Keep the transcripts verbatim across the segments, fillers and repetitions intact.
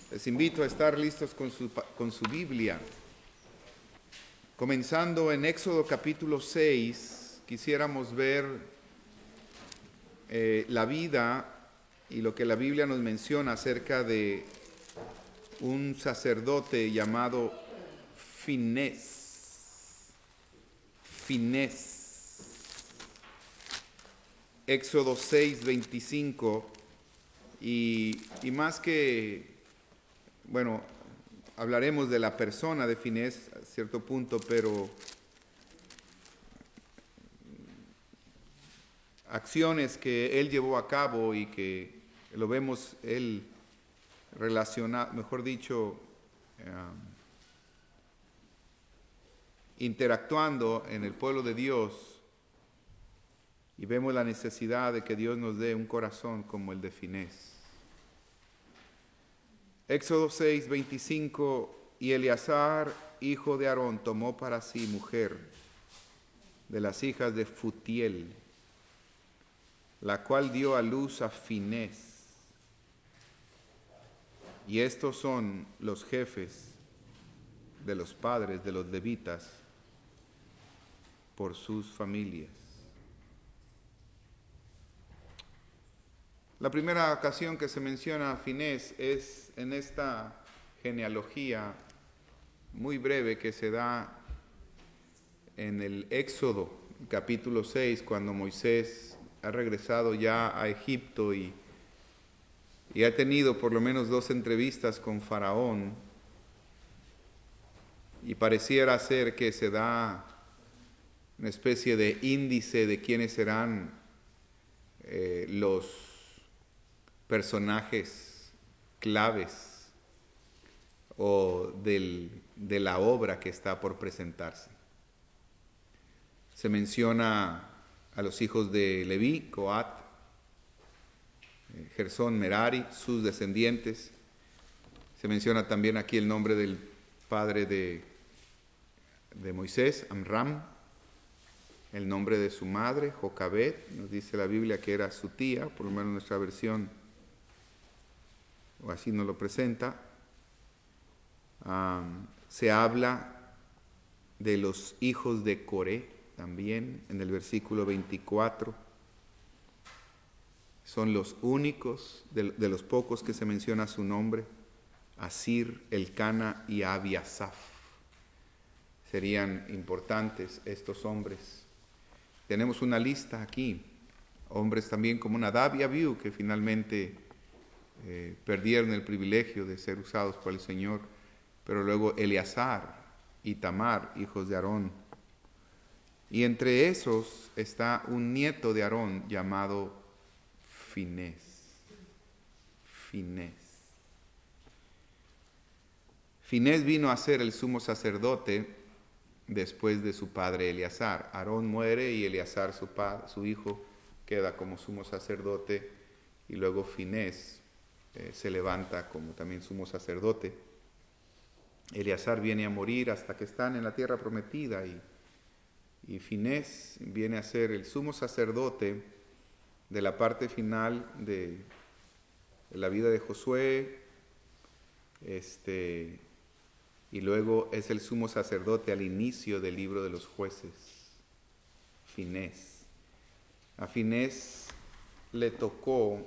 Les invito a estar listos con su, con su Biblia. Comenzando en Éxodo capítulo seis, quisiéramos ver eh, la vida y lo que la Biblia nos menciona acerca de un sacerdote llamado Finés. Finés. Éxodo seis, veinticinco. Y, y más que, bueno, hablaremos de la persona de Finés a cierto punto, pero acciones que él llevó a cabo y que lo vemos él relacionado, mejor dicho, um, interactuando en el pueblo de Dios, y vemos la necesidad de que Dios nos dé un corazón como el de Finés. Éxodo seis, veinticinco, y Eleazar, hijo de Aarón, tomó para sí mujer de las hijas de Futiel, la cual dio a luz a Finés. Y estos son los jefes de los padres de los levitas por sus familias. La primera ocasión que se menciona a Finés es en esta genealogía muy breve que se da en el Éxodo, capítulo seis, cuando Moisés ha regresado ya a Egipto y, y ha tenido por lo menos dos entrevistas con Faraón, y pareciera ser que se da una especie de índice de quiénes serán eh, los personajes claves o del, de la obra que está por presentarse. Se menciona a los hijos de Leví, Coat, Gersón, Merari, sus descendientes. Se menciona también aquí el nombre del padre de, de Moisés, Amram, el nombre de su madre, Jocabed. Nos dice la Biblia que era su tía, por lo menos nuestra versión, o así nos lo presenta. Um, se habla de los hijos de Coré también en el versículo veinticuatro. Son los únicos, de, de los pocos que se menciona su nombre, Asir, Elcana y Abiasaf. Serían importantes estos hombres. Tenemos una lista aquí, hombres también como Nadab y Abiú, que finalmente eh, perdieron el privilegio de ser usados por el Señor, pero luego Eleazar y Tamar, hijos de Aarón. Y entre esos está un nieto de Aarón llamado Finés. Finés. Finés vino a ser el sumo sacerdote después de su padre Eleazar. Aarón muere y Eleazar, su, padre, su hijo, queda como sumo sacerdote, y luego Finés eh, se levanta como también sumo sacerdote. Eleazar viene a morir hasta que están en la tierra prometida, y, y Finés viene a ser el sumo sacerdote de la parte final de, de la vida de Josué, este, y luego es el sumo sacerdote al inicio del libro de los jueces. Finés. A Finés le tocó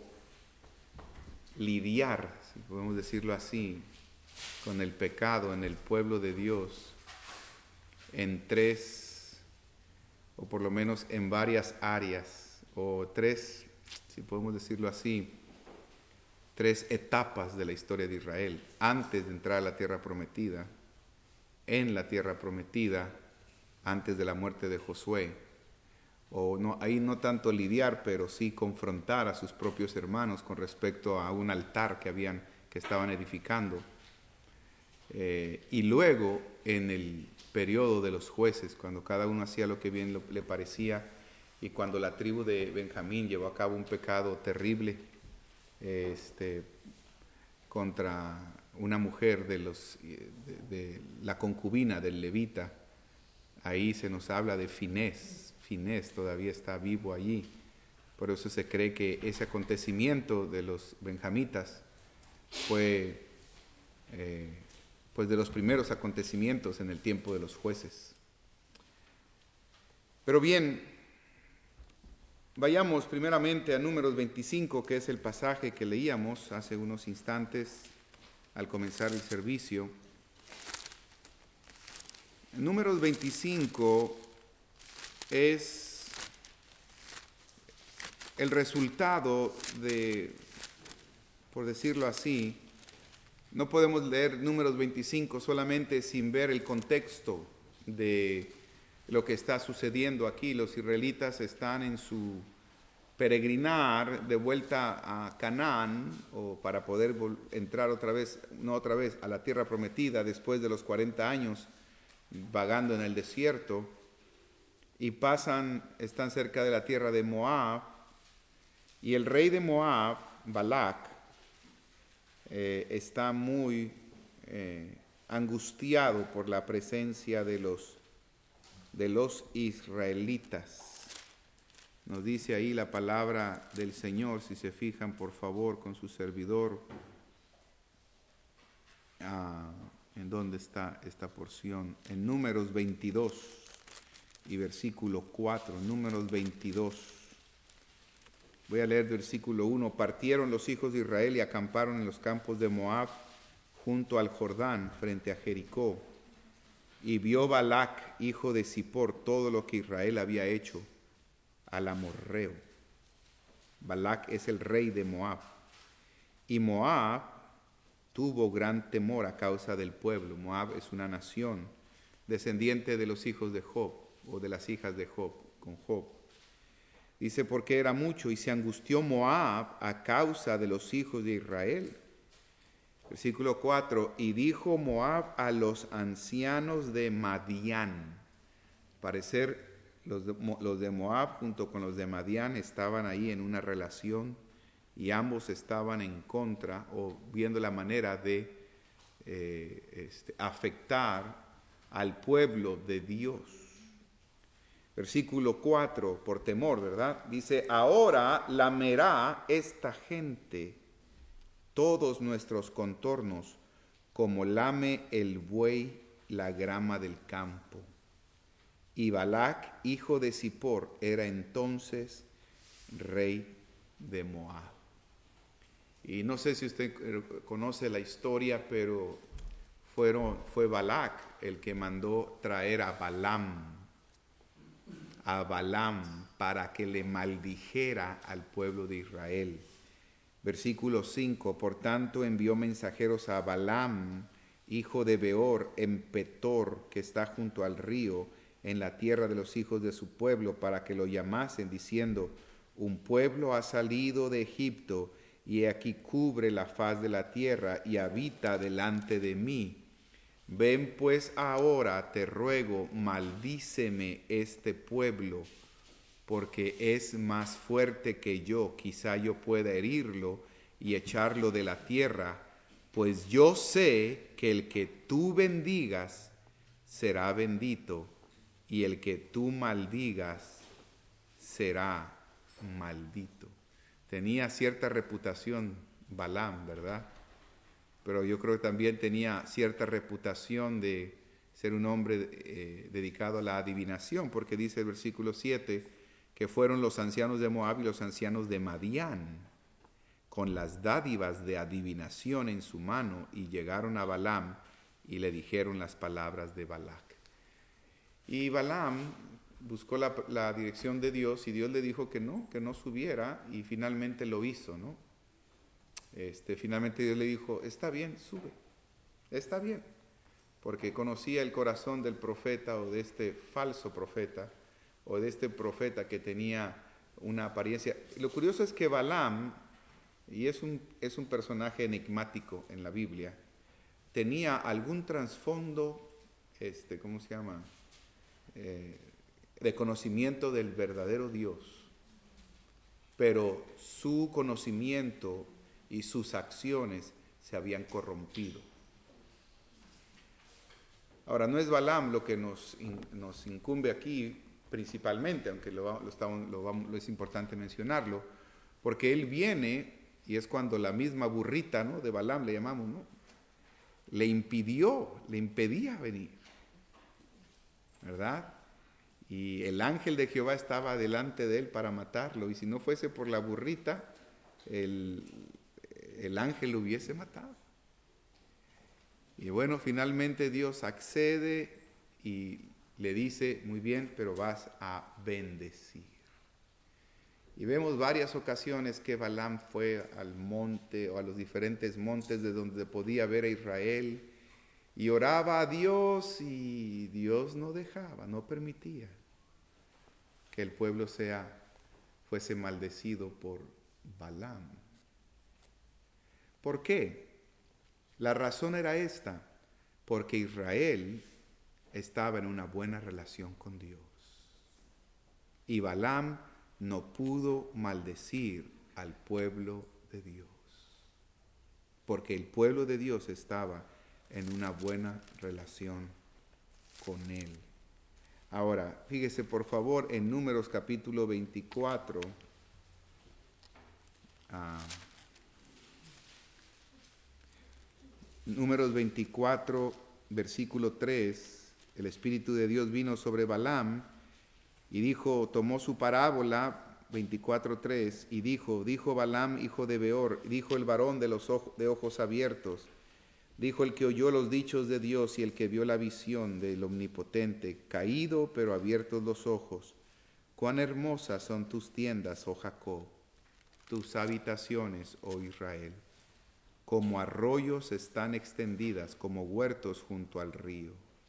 lidiar, si podemos decirlo así, con el pecado en el pueblo de Dios en tres, o por lo menos en varias áreas, o tres, si podemos decirlo así, tres etapas de la historia de Israel, antes de entrar a la tierra prometida, en la tierra prometida, antes de la muerte de Josué, o no, ahí no tanto lidiar, pero sí confrontar a sus propios hermanos con respecto a un altar que habían, que estaban edificando. Eh, y luego en el periodo de los jueces, cuando cada uno hacía lo que bien lo, le parecía, y cuando la tribu de Benjamín llevó a cabo un pecado terrible este, contra una mujer de, los, de, de la concubina del levita, ahí se nos habla de Finés. Finés todavía está vivo allí. Por eso se cree que ese acontecimiento de los benjamitas fue eh, pues de los primeros acontecimientos en el tiempo de los jueces. Pero bien, vayamos primeramente a Números veinticinco, que es el pasaje que leíamos hace unos instantes al comenzar el servicio. Números veinticinco es el resultado de, por decirlo así, no podemos leer Números veinticinco solamente sin ver el contexto de lo que está sucediendo aquí. Los israelitas están en su peregrinar de vuelta a Canaán, o para poder entrar otra vez, no otra vez, a la tierra prometida después de los cuarenta años vagando en el desierto, y pasan, están cerca de la tierra de Moab, y el rey de Moab, Balac, eh, está muy eh, angustiado por la presencia de los, de los israelitas. Nos dice ahí la palabra del Señor, si se fijan por favor con su servidor, ah, ¿en dónde está esta porción? En Números veintidós y versículo cuatro, Números veintidós. Voy a leer versículo uno. Partieron los hijos de Israel y acamparon en los campos de Moab junto al Jordán frente a Jericó. Y vio Balac, hijo de Zippor, todo lo que Israel había hecho al amorreo. Balac es el rey de Moab. Y Moab tuvo gran temor a causa del pueblo. Moab es una nación descendiente de los hijos de Job, o de las hijas de Job, con Job. Dice, porque era mucho, y se angustió Moab a causa de los hijos de Israel. Versículo cuatro, y dijo Moab a los ancianos de Madián. Parecer los de, los de Moab junto con los de Madián estaban ahí en una relación, y ambos estaban en contra, o viendo la manera de eh, este, afectar al pueblo de Dios. Versículo cuatro, por temor, ¿verdad? Dice, ahora lamerá esta gente todos nuestros contornos, como lame el buey la grama del campo. Y Balac, hijo de Zippor, era entonces rey de Moab. Y no sé si usted conoce la historia, pero fueron, fue Balac el que mandó traer a Balaam, a Balaam, para que le maldijera al pueblo de Israel. Versículo cinco, por tanto envió mensajeros a Balaam, hijo de Beor, en Petor, que está junto al río, en la tierra de los hijos de su pueblo, para que lo llamasen, diciendo, un pueblo ha salido de Egipto, y aquí cubre la faz de la tierra, y habita delante de mí. Ven pues ahora, te ruego, maldíceme este pueblo, porque es más fuerte que yo, quizá yo pueda herirlo y echarlo de la tierra, pues yo sé que el que tú bendigas será bendito, y el que tú maldigas será maldito. Tenía cierta reputación Balaam, ¿verdad? Pero yo creo que también tenía cierta reputación de ser un hombre eh, dedicado a la adivinación, porque dice el versículo siete, que fueron los ancianos de Moab y los ancianos de Madián, con las dádivas de adivinación en su mano, y llegaron a Balaam y le dijeron las palabras de Balac. Y Balaam buscó la, la dirección de Dios, y Dios le dijo que no, que no subiera, y finalmente lo hizo, ¿no? Este, finalmente Dios le dijo, está bien, sube, está bien, porque conocía el corazón del profeta, o de este falso profeta, o de este profeta que tenía una apariencia. Lo curioso es que Balaam, y es un, es un personaje enigmático en la Biblia, tenía algún trasfondo, este, ¿cómo se llama?, eh, de conocimiento del verdadero Dios, pero su conocimiento y sus acciones se habían corrompido. Ahora, no es Balaam lo que nos, nos incumbe aquí principalmente, aunque lo, lo, estamos, lo, vamos, lo es importante mencionarlo, porque él viene, y es cuando la misma burrita, ¿no?, de Balaam le llamamos, ¿no?, le impidió, le impedía venir, ¿verdad? Y el ángel de Jehová estaba delante de él para matarlo, y si no fuese por la burrita, el, el ángel lo hubiese matado. Y bueno, finalmente Dios accede y le dice, muy bien, pero vas a bendecir. Y vemos varias ocasiones que Balaam fue al monte o a los diferentes montes de donde podía ver a Israel y oraba a Dios, y Dios no dejaba, no permitía que el pueblo sea, fuese maldecido por Balaam. ¿Por qué? La razón era esta, porque Israel estaba en una buena relación con Dios. Y Balaam no pudo maldecir al pueblo de Dios, porque el pueblo de Dios estaba en una buena relación con él. Ahora, fíjese por favor en Números capítulo veinticuatro. Ah, Números veinticuatro, versículo tres, el Espíritu de Dios vino sobre Balaam y dijo, tomó su parábola, veinticuatro tres, y dijo, dijo Balaam, hijo de Beor, dijo el varón de los ojos, de ojos abiertos, dijo el que oyó los dichos de Dios y el que vio la visión del Omnipotente, caído pero abiertos los ojos, cuán hermosas son tus tiendas, oh Jacob, tus habitaciones, oh Israel. Como arroyos están extendidas, como huertos junto al río.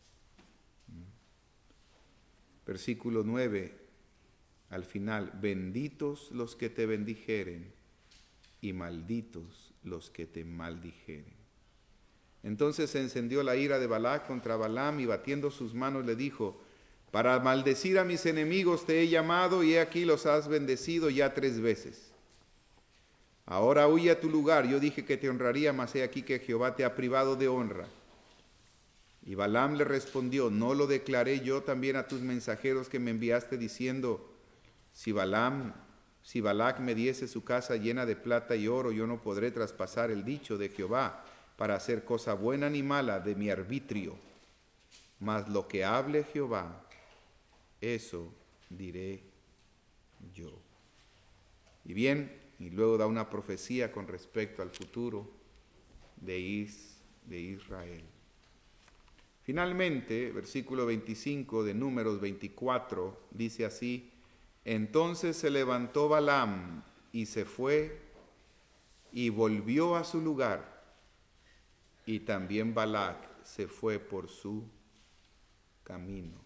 Versículo nueve, al final, benditos los que te bendijeren y malditos los que te maldijeren. Entonces se encendió la ira de Balac contra Balaam y batiendo sus manos le dijo, para maldecir a mis enemigos te he llamado y he aquí los has bendecido ya tres veces. Ahora huye a tu lugar, yo dije que te honraría, mas he aquí que Jehová te ha privado de honra. Y Balaam le respondió, ¿no lo declaré yo también a tus mensajeros que me enviaste diciendo, si Balaam, si Balac me diese su casa llena de plata y oro, yo no podré traspasar el dicho de Jehová para hacer cosa buena ni mala de mi arbitrio? Mas lo que hable Jehová, eso diré yo. Y bien, y luego da una profecía con respecto al futuro de, Is, de Israel. Finalmente, versículo veinticinco de Números veinticuatro, dice así, entonces se levantó Balaam y se fue y volvió a su lugar, y también Balac se fue por su camino.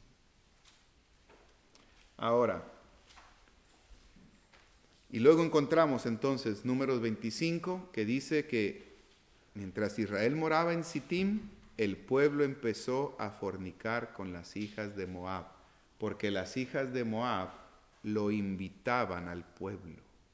Ahora, y luego encontramos entonces Números veinticinco, que dice que mientras Israel moraba en Sittim, el pueblo empezó a fornicar con las hijas de Moab, porque las hijas de Moab lo invitaban al pueblo.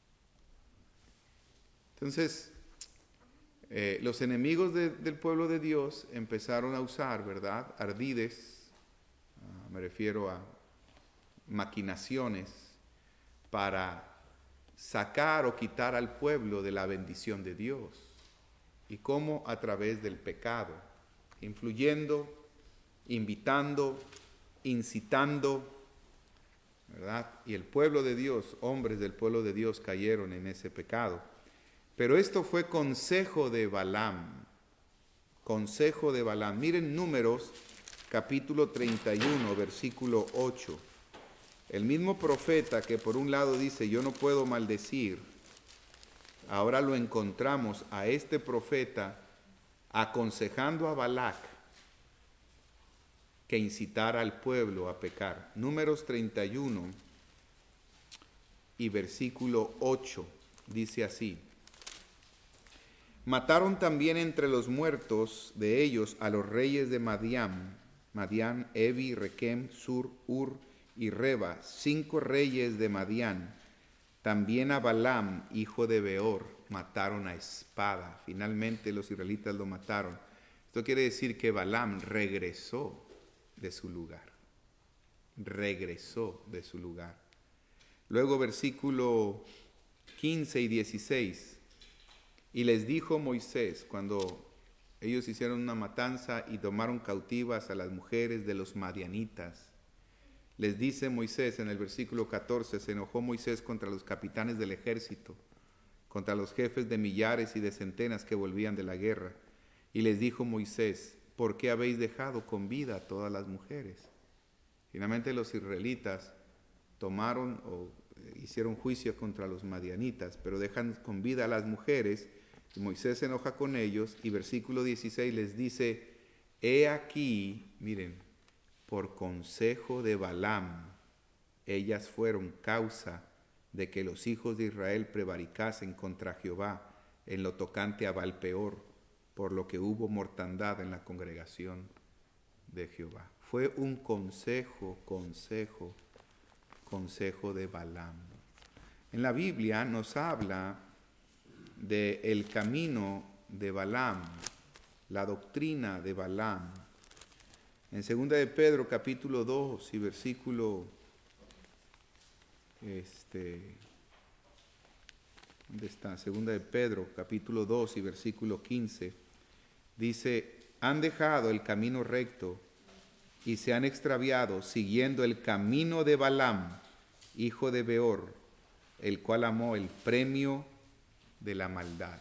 Entonces, eh, los enemigos de, del pueblo de Dios empezaron a usar, ¿verdad?, ardides, uh, me refiero a maquinaciones, para sacar o quitar al pueblo de la bendición de Dios. ¿Y cómo? A través del pecado, influyendo, invitando, incitando, ¿verdad? Y el pueblo de Dios, hombres del pueblo de Dios cayeron en ese pecado. Pero esto fue consejo de Balaam, consejo de Balaam. Miren Números capítulo treinta y uno, versículo ocho. El mismo profeta que por un lado dice, yo no puedo maldecir, ahora lo encontramos a este profeta aconsejando a Balac que incitara al pueblo a pecar. Números treinta y uno y versículo ocho dice así, mataron también entre los muertos de ellos a los reyes de Madián, Madián, Evi, Requem, Sur, Ur y Reba, cinco reyes de Madián. También a Balaam, hijo de Beor, mataron a espada. Finalmente los israelitas lo mataron. Esto quiere decir que Balaam regresó de su lugar. Regresó de su lugar. Luego versículo quince y dieciséis. Y les dijo Moisés, cuando ellos hicieron una matanza y tomaron cautivas a las mujeres de los madianitas. Les dice Moisés en el versículo catorce, se enojó Moisés contra los capitanes del ejército, contra los jefes de millares y de centenas que volvían de la guerra. Y les dijo Moisés, ¿por qué habéis dejado con vida a todas las mujeres? Finalmente los israelitas tomaron o hicieron juicio contra los madianitas, pero dejan con vida a las mujeres, y Moisés se enoja con ellos, y versículo dieciséis les dice, he aquí, miren, por consejo de Balaam, ellas fueron causa de que los hijos de Israel prevaricasen contra Jehová en lo tocante a Baal-peor, por lo que hubo mortandad en la congregación de Jehová. Fue un consejo, consejo, consejo de Balaam. En la Biblia nos habla del camino de Balaam, la doctrina de Balaam. En segunda de Pedro, capítulo dos y versículo, este, ¿dónde está? Segunda de Pedro, capítulo dos y versículo quince, dice, han dejado el camino recto y se han extraviado siguiendo el camino de Balaam, hijo de Beor, el cual amó el premio de la maldad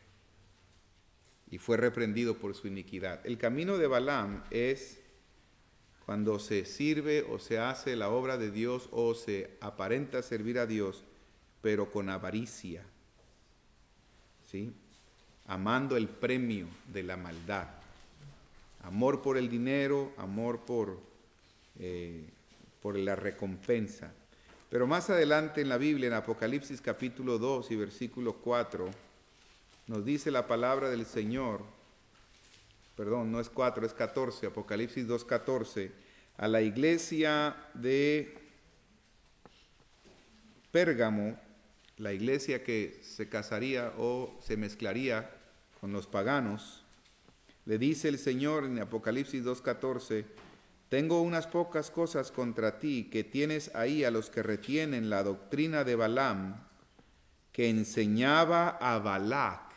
y fue reprendido por su iniquidad. El camino de Balaam es cuando se sirve o se hace la obra de Dios o se aparenta servir a Dios, pero con avaricia, ¿sí? Amando el premio de la maldad. Amor por el dinero, amor por, eh, por la recompensa. Pero más adelante en la Biblia, en Apocalipsis capítulo dos y versículo cuatro, nos dice la palabra del Señor, perdón, no es cuatro, es catorce, Apocalipsis dos, catorce, a la iglesia de Pérgamo, la iglesia que se casaría o se mezclaría con los paganos, le dice el Señor en Apocalipsis dos, catorce, tengo unas pocas cosas contra ti, que tienes ahí a los que retienen la doctrina de Balaam, que enseñaba a Balac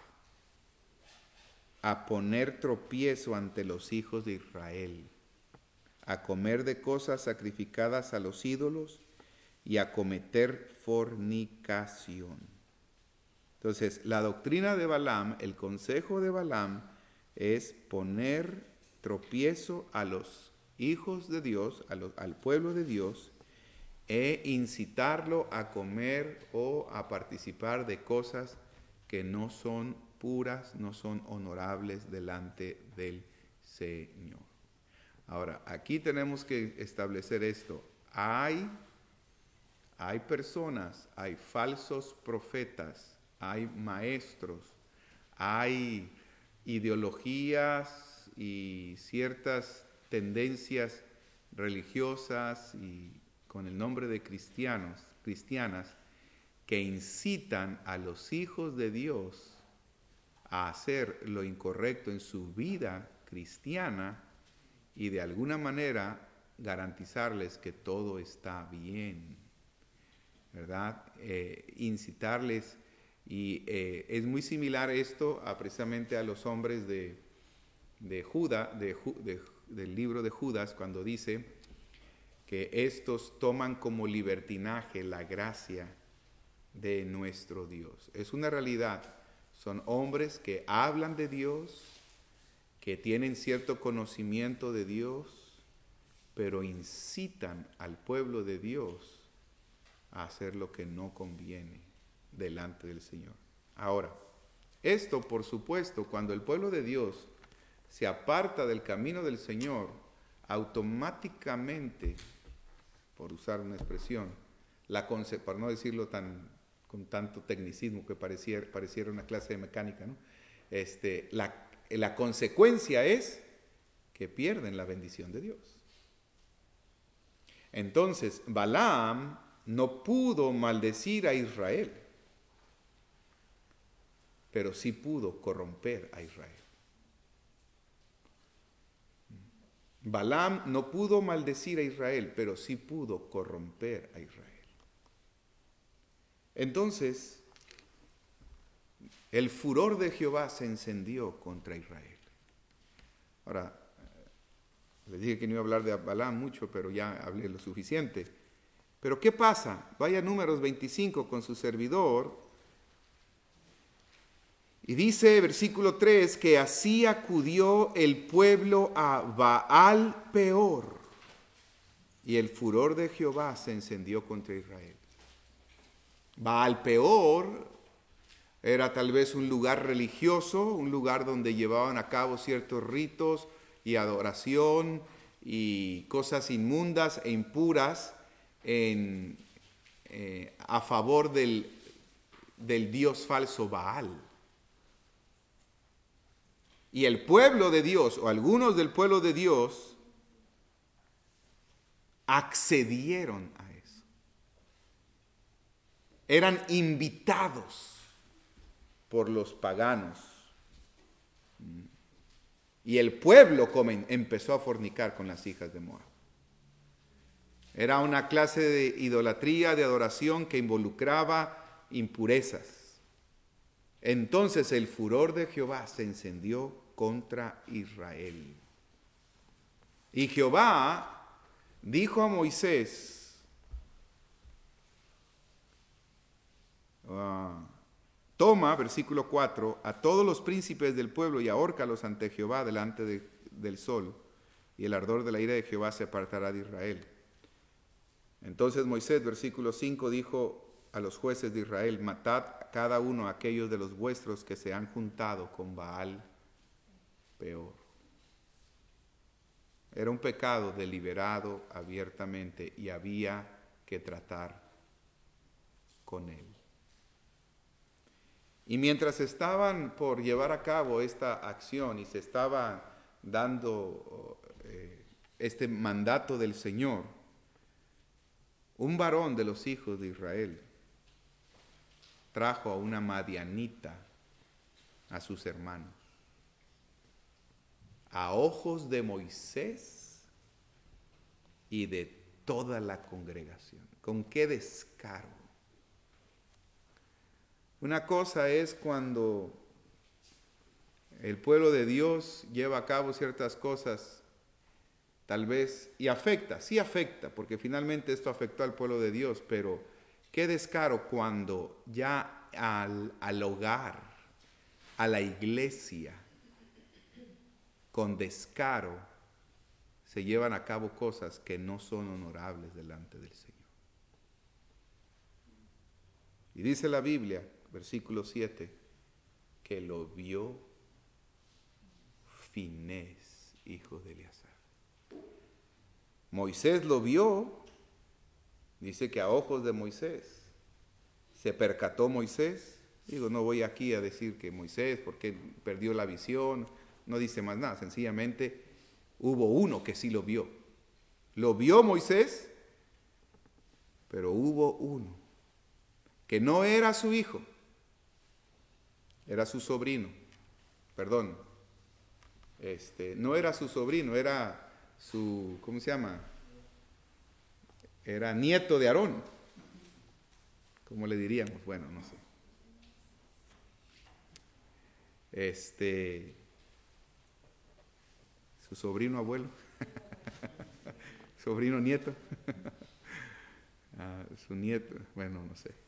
a poner tropiezo ante los hijos de Israel, a comer de cosas sacrificadas a los ídolos y a cometer fornicación. Entonces, la doctrina de Balaam, el consejo de Balaam, es poner tropiezo a los hijos de Dios, a los, al pueblo de Dios, e incitarlo a comer o a participar de cosas que no son puras, no son honorables delante del Señor. Ahora, aquí tenemos que establecer esto. Hay, hay personas, hay falsos profetas, hay maestros, hay ideologías y ciertas tendencias religiosas y con el nombre de cristianos, cristianas, que incitan a los hijos de Dios a hacer lo incorrecto en su vida cristiana y de alguna manera garantizarles que todo está bien, ¿verdad? Eh, incitarles, y eh, es muy similar esto a, precisamente a los hombres de, de Judá, de, de, del libro de Judas, cuando dice que estos toman como libertinaje la gracia de nuestro Dios. Es una realidad, son hombres que hablan de Dios, que tienen cierto conocimiento de Dios, pero incitan al pueblo de Dios a hacer lo que no conviene delante del Señor. Ahora, esto por supuesto, cuando el pueblo de Dios se aparta del camino del Señor, automáticamente, por usar una expresión, la conce- para no decirlo tan, con tanto tecnicismo que pareciera, pareciera una clase de mecánica, ¿no? Este, la, la consecuencia es que pierden la bendición de Dios. Entonces, Balaam no pudo maldecir a Israel, pero sí pudo corromper a Israel. Balaam no pudo maldecir a Israel, pero sí pudo corromper a Israel. Entonces, el furor de Jehová se encendió contra Israel. Ahora, les dije que no iba a hablar de Balaam mucho, pero ya hablé lo suficiente. Pero ¿qué pasa? Vaya a Números veinticinco con su servidor. Y dice, versículo tres, que así acudió el pueblo a Baal Peor, y el furor de Jehová se encendió contra Israel. Baal Peor era tal vez un lugar religioso, un lugar donde llevaban a cabo ciertos ritos y adoración y cosas inmundas e impuras en, eh, a favor del, del dios falso Baal. Y el pueblo de Dios, o algunos del pueblo de Dios, accedieron a eso. Eran invitados por los paganos. Y el pueblo empezó a fornicar con las hijas de Moab. Era una clase de idolatría, de adoración que involucraba impurezas. Entonces el furor de Jehová se encendió contra Israel. Y Jehová dijo a Moisés, uh, toma, versículo cuatro, a todos los príncipes del pueblo y ahórcalos ante Jehová delante de, del sol, y el ardor de la ira de Jehová se apartará de Israel. Entonces Moisés, versículo cinco, dijo a los jueces de Israel, matad a cada uno a aquellos de los vuestros que se han juntado con Baal Peor. Era un pecado deliberado abiertamente y había que tratar con él. Y mientras estaban por llevar a cabo esta acción y se estaba dando eh, este mandato del Señor, un varón de los hijos de Israel trajo a una madianita a sus hermanos. A ojos de Moisés y de toda la congregación. ¿Con qué descaro? Una cosa es cuando el pueblo de Dios lleva a cabo ciertas cosas, tal vez, y afecta, sí afecta, porque finalmente esto afectó al pueblo de Dios, pero qué descaro cuando ya al, al hogar, a la iglesia, con descaro se llevan a cabo cosas que no son honorables delante del Señor. Y dice la Biblia, versículo siete, que lo vio Finés, hijo de Eleazar. Moisés lo vio, dice que a ojos de Moisés. Se percató Moisés. Digo, no voy aquí a decir que Moisés, porque perdió la visión, no dice más nada, sencillamente hubo uno que sí lo vio. Lo vio Moisés, pero hubo uno que no era su hijo, era su sobrino, perdón, este, no era su sobrino, era su, ¿cómo se llama? Era nieto de Aarón, ¿cómo le diríamos? Bueno, no sé. Este, su sobrino abuelo, sobrino nieto, ah, su nieto, bueno, no sé.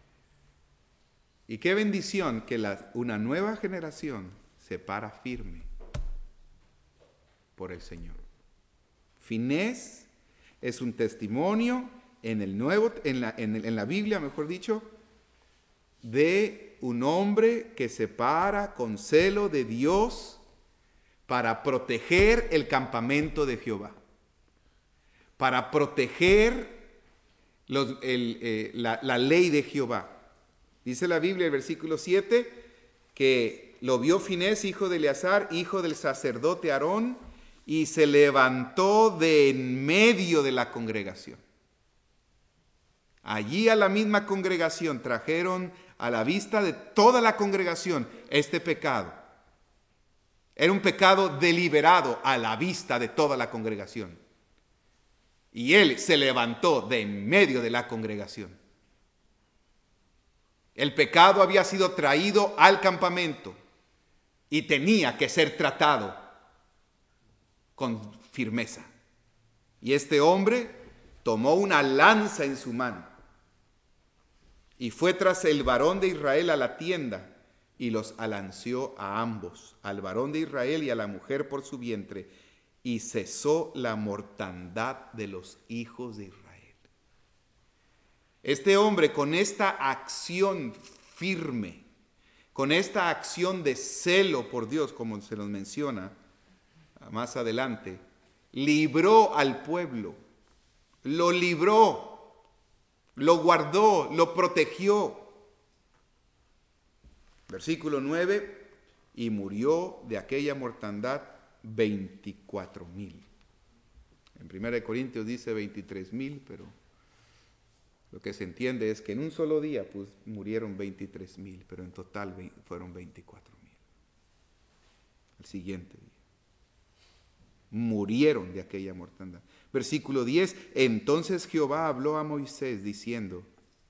Y qué bendición que la, una nueva generación se para firme por el Señor. Finés es un testimonio en el nuevo, en la, en, en la Biblia, mejor dicho, de un hombre que se para con celo de Dios para proteger el campamento de Jehová, para proteger los, el, eh, la, la ley de Jehová. Dice la Biblia, el versículo siete, que lo vio Finés, hijo de Eleazar, hijo del sacerdote Aarón, y se levantó de en medio de la congregación. Allí a la misma congregación trajeron a la vista de toda la congregación este pecado. Era un pecado deliberado a la vista de toda la congregación. Y él se levantó de en medio de la congregación. El pecado había sido traído al campamento y tenía que ser tratado. con firmeza. Y este hombre tomó una lanza en su mano y fue tras el varón de Israel a la tienda y los alanceó a ambos, al varón de Israel y a la mujer por su vientre, y cesó la mortandad de los hijos de Israel. Este hombre, con esta acción firme, con esta acción de celo por Dios, como se nos menciona más adelante, libró al pueblo, lo libró, lo guardó, lo protegió. Versículo nueve, y murió de aquella mortandad veinticuatro mil. En primera de Corintios dice veintitrés mil, pero lo que se entiende es que en un solo día pues, murieron veintitrés mil, pero en total fueron veinticuatro mil. El siguiente día. Murieron de aquella mortandad. Versículo diez, entonces Jehová habló a Moisés diciendo,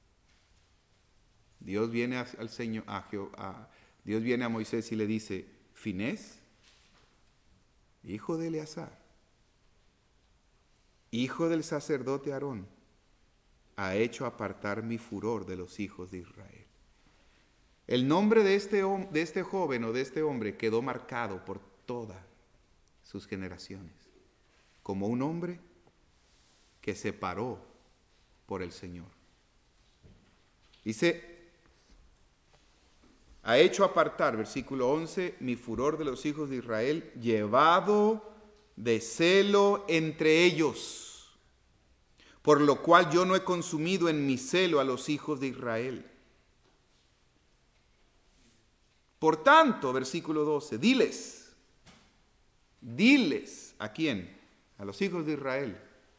Dios viene al Señor, a Jehová, Dios viene a Moisés y le dice, Finés, hijo de Eleazar, hijo del sacerdote Aarón, ha hecho apartar mi furor de los hijos de Israel. El nombre de este, de este joven o de este hombre quedó marcado por todas sus generaciones, como un hombre que se paró por el Señor. Dice, ha hecho apartar, versículo once, mi furor de los hijos de Israel, llevado de celo entre ellos, por lo cual yo no he consumido en mi celo a los hijos de Israel. Por tanto, versículo doce, diles, diles, ¿a quién? A los hijos de Israel.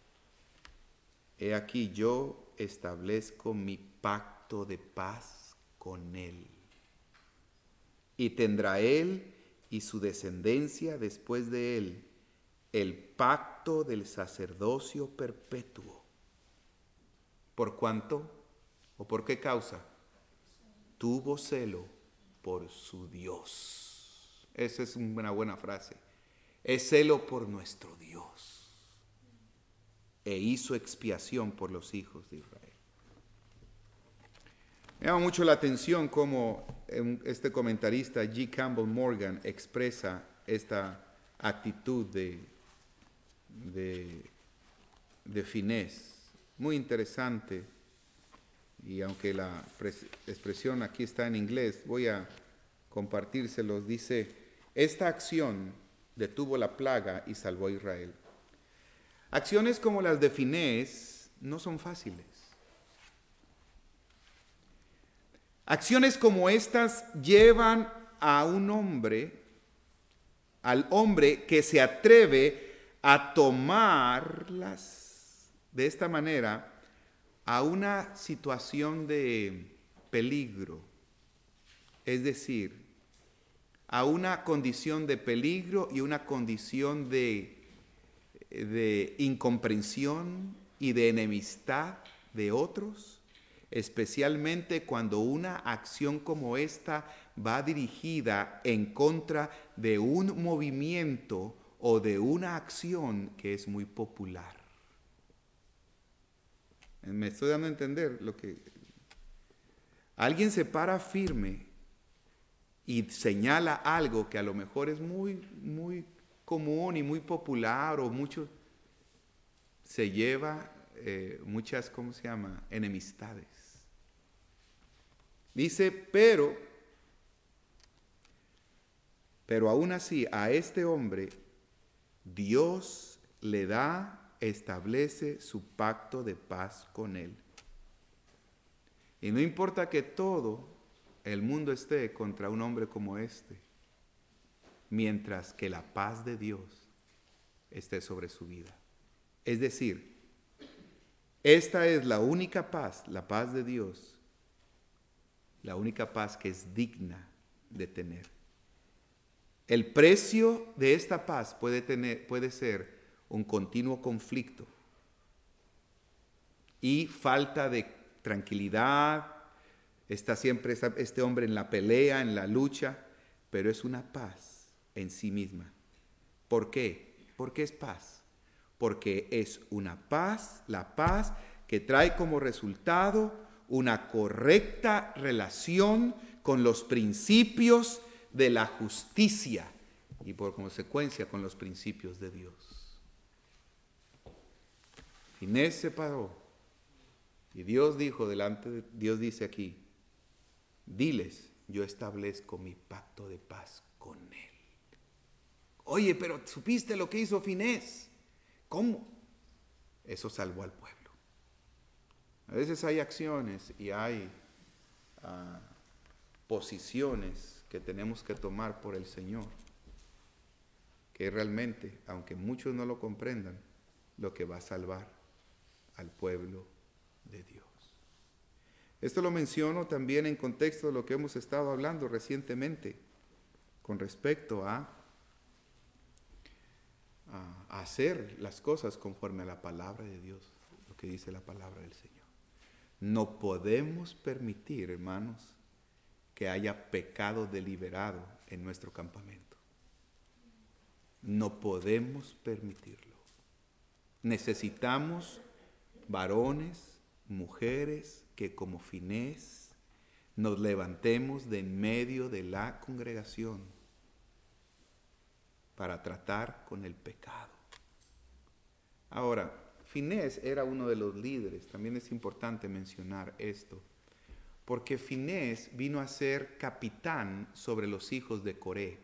He aquí yo establezco mi pacto de paz con él. Y tendrá él y su descendencia después de él el pacto del sacerdocio perpetuo. ¿Por cuánto? ¿O por qué causa? Tuvo celo por su Dios. Esa es una buena frase. Es celo por nuestro Dios. E hizo expiación por los hijos de Israel. Me llama mucho la atención cómo este comentarista G. Campbell Morgan expresa esta actitud de, de, de Finés. Muy interesante. Y aunque la expresión aquí está en inglés, voy a compartírselos. Dice, esta acción detuvo la plaga y salvó a Israel. Acciones como las de Finés no son fáciles. Acciones como estas llevan a un hombre, al hombre que se atreve a tomarlas de esta manera a una situación de peligro, es decir, a una condición de peligro y una condición de, de incomprensión y de enemistad de otros, especialmente cuando una acción como esta va dirigida en contra de un movimiento o de una acción que es muy popular. Me estoy dando a entender lo que... Alguien se para firme y señala algo que a lo mejor es muy, muy común y muy popular o mucho... Se lleva eh, muchas, ¿cómo se llama?, enemistades. Dice, pero, pero aún así a este hombre Dios le da, establece su pacto de paz con él. Y no importa que todo el mundo esté contra un hombre como este, mientras que la paz de Dios esté sobre su vida. Es decir, esta es la única paz, la paz de Dios, la única paz que es digna de tener. El precio de esta paz puede tener, puede ser un continuo conflicto y falta de tranquilidad. Está siempre este hombre en la pelea, en la lucha, pero es una paz en sí misma. ¿Por qué? ¿Por qué es paz? Porque es una paz, la paz que trae como resultado una correcta relación con los principios de la justicia y por consecuencia con los principios de Dios. Finés se paró y Dios dijo delante de Dios dice aquí, diles, yo establezco mi pacto de paz con él. Oye, pero ¿supiste lo que hizo Finés? ¿Cómo? Eso salvó al pueblo. A veces hay acciones y hay uh, posiciones que tenemos que tomar por el Señor, que realmente, aunque muchos no lo comprendan, lo que va a salvar al pueblo de Dios. Esto lo menciono también en contexto de lo que hemos estado hablando recientemente con respecto a, a hacer las cosas conforme a la palabra de Dios, lo que dice la palabra del Señor. No podemos permitir, hermanos, que haya pecado deliberado en nuestro campamento. No podemos permitirlo. Necesitamos varones, mujeres, que como Finés nos levantemos de en medio de la congregación para tratar con el pecado. Ahora, Finés era uno de los líderes, también es importante mencionar esto, porque Finés vino a ser capitán sobre los hijos de Coré.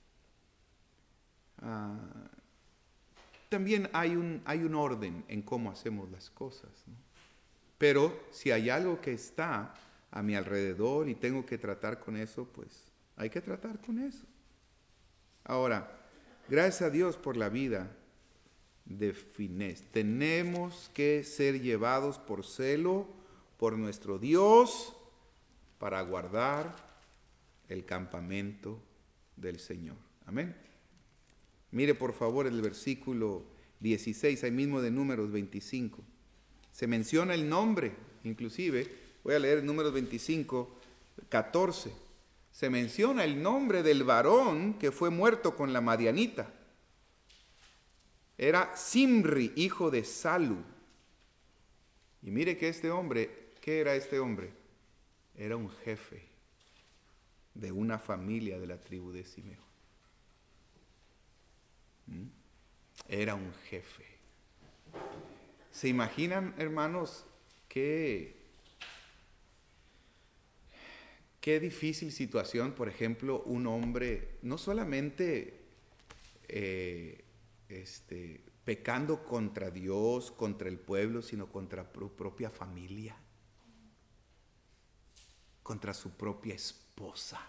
Uh, también hay un, hay un orden en cómo hacemos las cosas, ¿no? Pero si hay algo que está a mi alrededor y tengo que tratar con eso, pues hay que tratar con eso. Ahora, gracias a Dios por la vida de Finés. Tenemos que ser llevados por celo por nuestro Dios para guardar el campamento del Señor. Amén. Mire por favor el versículo dieciséis, ahí mismo de Números veinticinco. Se menciona el nombre, inclusive, voy a leer Números veinticinco, catorce. Se menciona el nombre del varón que fue muerto con la madianita. Era Simri, hijo de Salu. Y mire que este hombre, ¿qué era este hombre? Era un jefe de una familia de la tribu de Simeón. ¿Mm? Era un jefe. ¿Se imaginan, hermanos, qué, qué difícil situación, por ejemplo, un hombre, no solamente eh, este, pecando contra Dios, contra el pueblo, sino contra su propia familia, contra su propia esposa?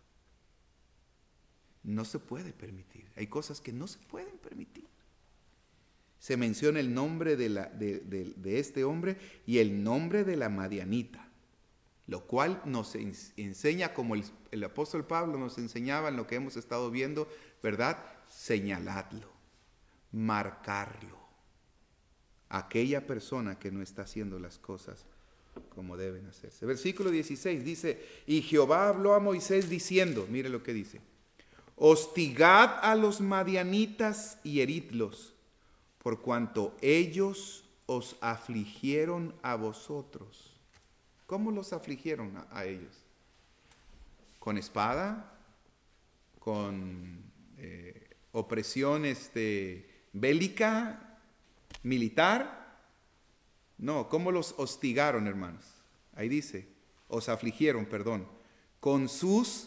No se puede permitir. Hay cosas que no se pueden permitir. Se menciona el nombre de, la, de, de, de este hombre y el nombre de la madianita, lo cual nos enseña, como el, el apóstol Pablo nos enseñaba en lo que hemos estado viendo, ¿verdad? Señaladlo, marcarlo. Aquella persona que no está haciendo las cosas como deben hacerse. Versículo dieciséis dice, y Jehová habló a Moisés diciendo, mire lo que dice, hostigad a los madianitas y heridlos, por cuanto ellos os afligieron a vosotros. ¿Cómo los afligieron a, a ellos? ¿Con espada? ¿Con eh, opresión este, bélica, militar? No, ¿cómo los hostigaron, hermanos? Ahí dice, os afligieron, perdón, con sus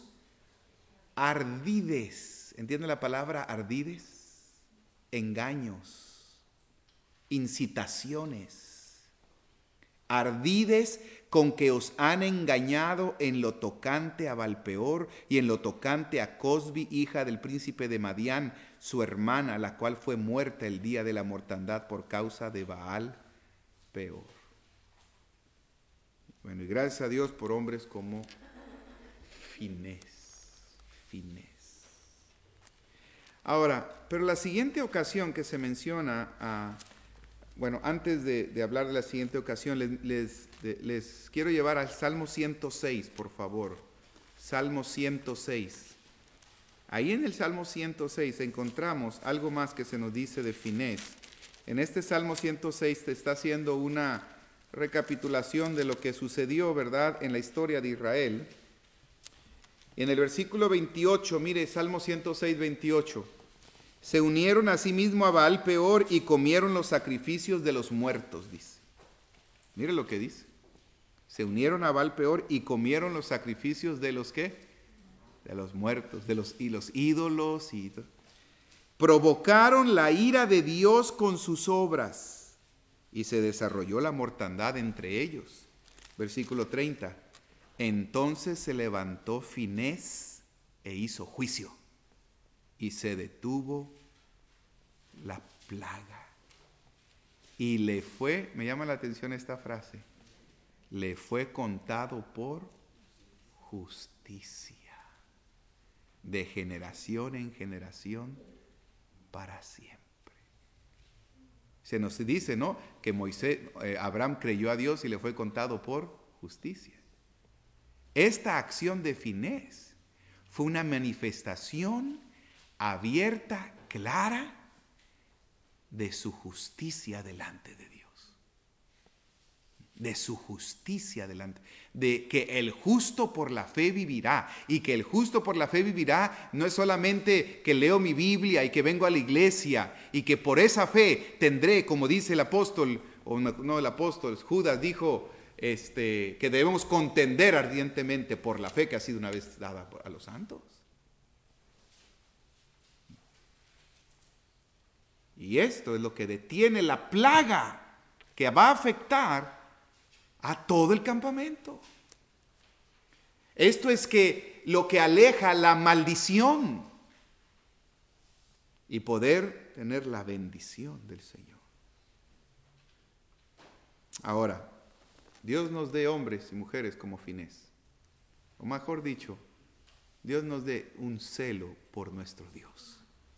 ardides. ¿Entienden la palabra ardides? Engaños, incitaciones, ardides con que os han engañado en lo tocante a Balpeor y en lo tocante a Cosbi, hija del príncipe de Madián, su hermana, la cual fue muerta el día de la mortandad por causa de Baal Peor. Bueno, y gracias a Dios por hombres como Finés, Finés. Ahora, pero la siguiente ocasión que se menciona, uh, bueno, antes de, de hablar de la siguiente ocasión, les, les, de, les quiero llevar al Salmo ciento seis, por favor. Salmo ciento seis. Ahí en el Salmo ciento seis encontramos algo más que se nos dice de Finés. En este Salmo ciento seis te está haciendo una recapitulación de lo que sucedió, ¿verdad?, en la historia de Israel. En el versículo veintiocho, mire, Salmo ciento seis, veintiocho. Se unieron asimismo a Baal Peor y comieron los sacrificios de los muertos, dice. Mire lo que dice. Se unieron a Baal Peor y comieron los sacrificios de los ¿qué? De los muertos, de los, y los ídolos. Y provocaron la ira de Dios con sus obras y se desarrolló la mortandad entre ellos. Versículo treinta. Entonces se levantó Finés e hizo juicio y se detuvo la plaga. Y le fue, me llama la atención esta frase, le fue contado por justicia, de generación en generación para siempre. Se nos dice, ¿no?, que Moisés, eh, Abraham creyó a Dios y le fue contado por justicia. Esta acción de Finés fue una manifestación abierta, clara, de su justicia delante de Dios. De su justicia delante, de que el justo por la fe vivirá, y que el justo por la fe vivirá no es solamente que leo mi Biblia y que vengo a la iglesia y que por esa fe tendré, como dice el apóstol, o no, no el apóstol, Judas dijo este, que debemos contender ardientemente por la fe que ha sido una vez dada a los santos. Y esto es lo que detiene la plaga que va a afectar a todo el campamento. Esto es que lo que aleja la maldición y poder tener la bendición del Señor. Ahora, Dios nos dé hombres y mujeres como Finés. O mejor dicho, Dios nos dé un celo por nuestro Dios.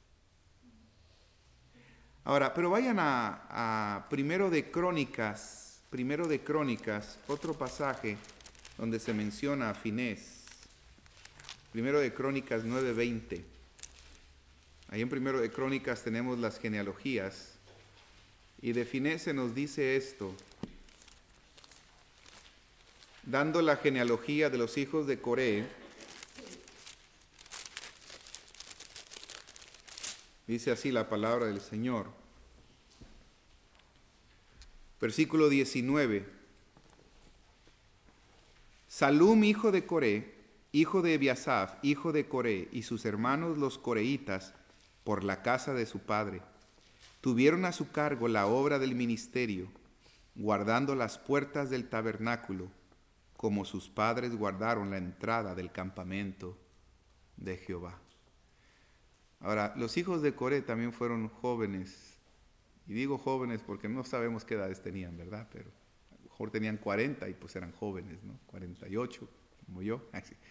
Ahora, pero vayan a, a Primero de Crónicas, Primero de Crónicas, otro pasaje donde se menciona a Finés. Primero de Crónicas nueve veinte. Ahí en Primero de Crónicas tenemos las genealogías. Y de Finés se nos dice esto, dando la genealogía de los hijos de Coré. Dice así la palabra del Señor. Versículo diecinueve. Salum, hijo de Coré, hijo de Ebiasaf, hijo de Coré, y sus hermanos los coreitas, por la casa de su padre, tuvieron a su cargo la obra del ministerio, guardando las puertas del tabernáculo, como sus padres guardaron la entrada del campamento de Jehová. Ahora, los hijos de Coré también fueron jóvenes, y digo jóvenes porque no sabemos qué edades tenían, ¿verdad? Pero a lo mejor tenían cuarenta y pues eran jóvenes, ¿no? cuarenta y ocho, como yo.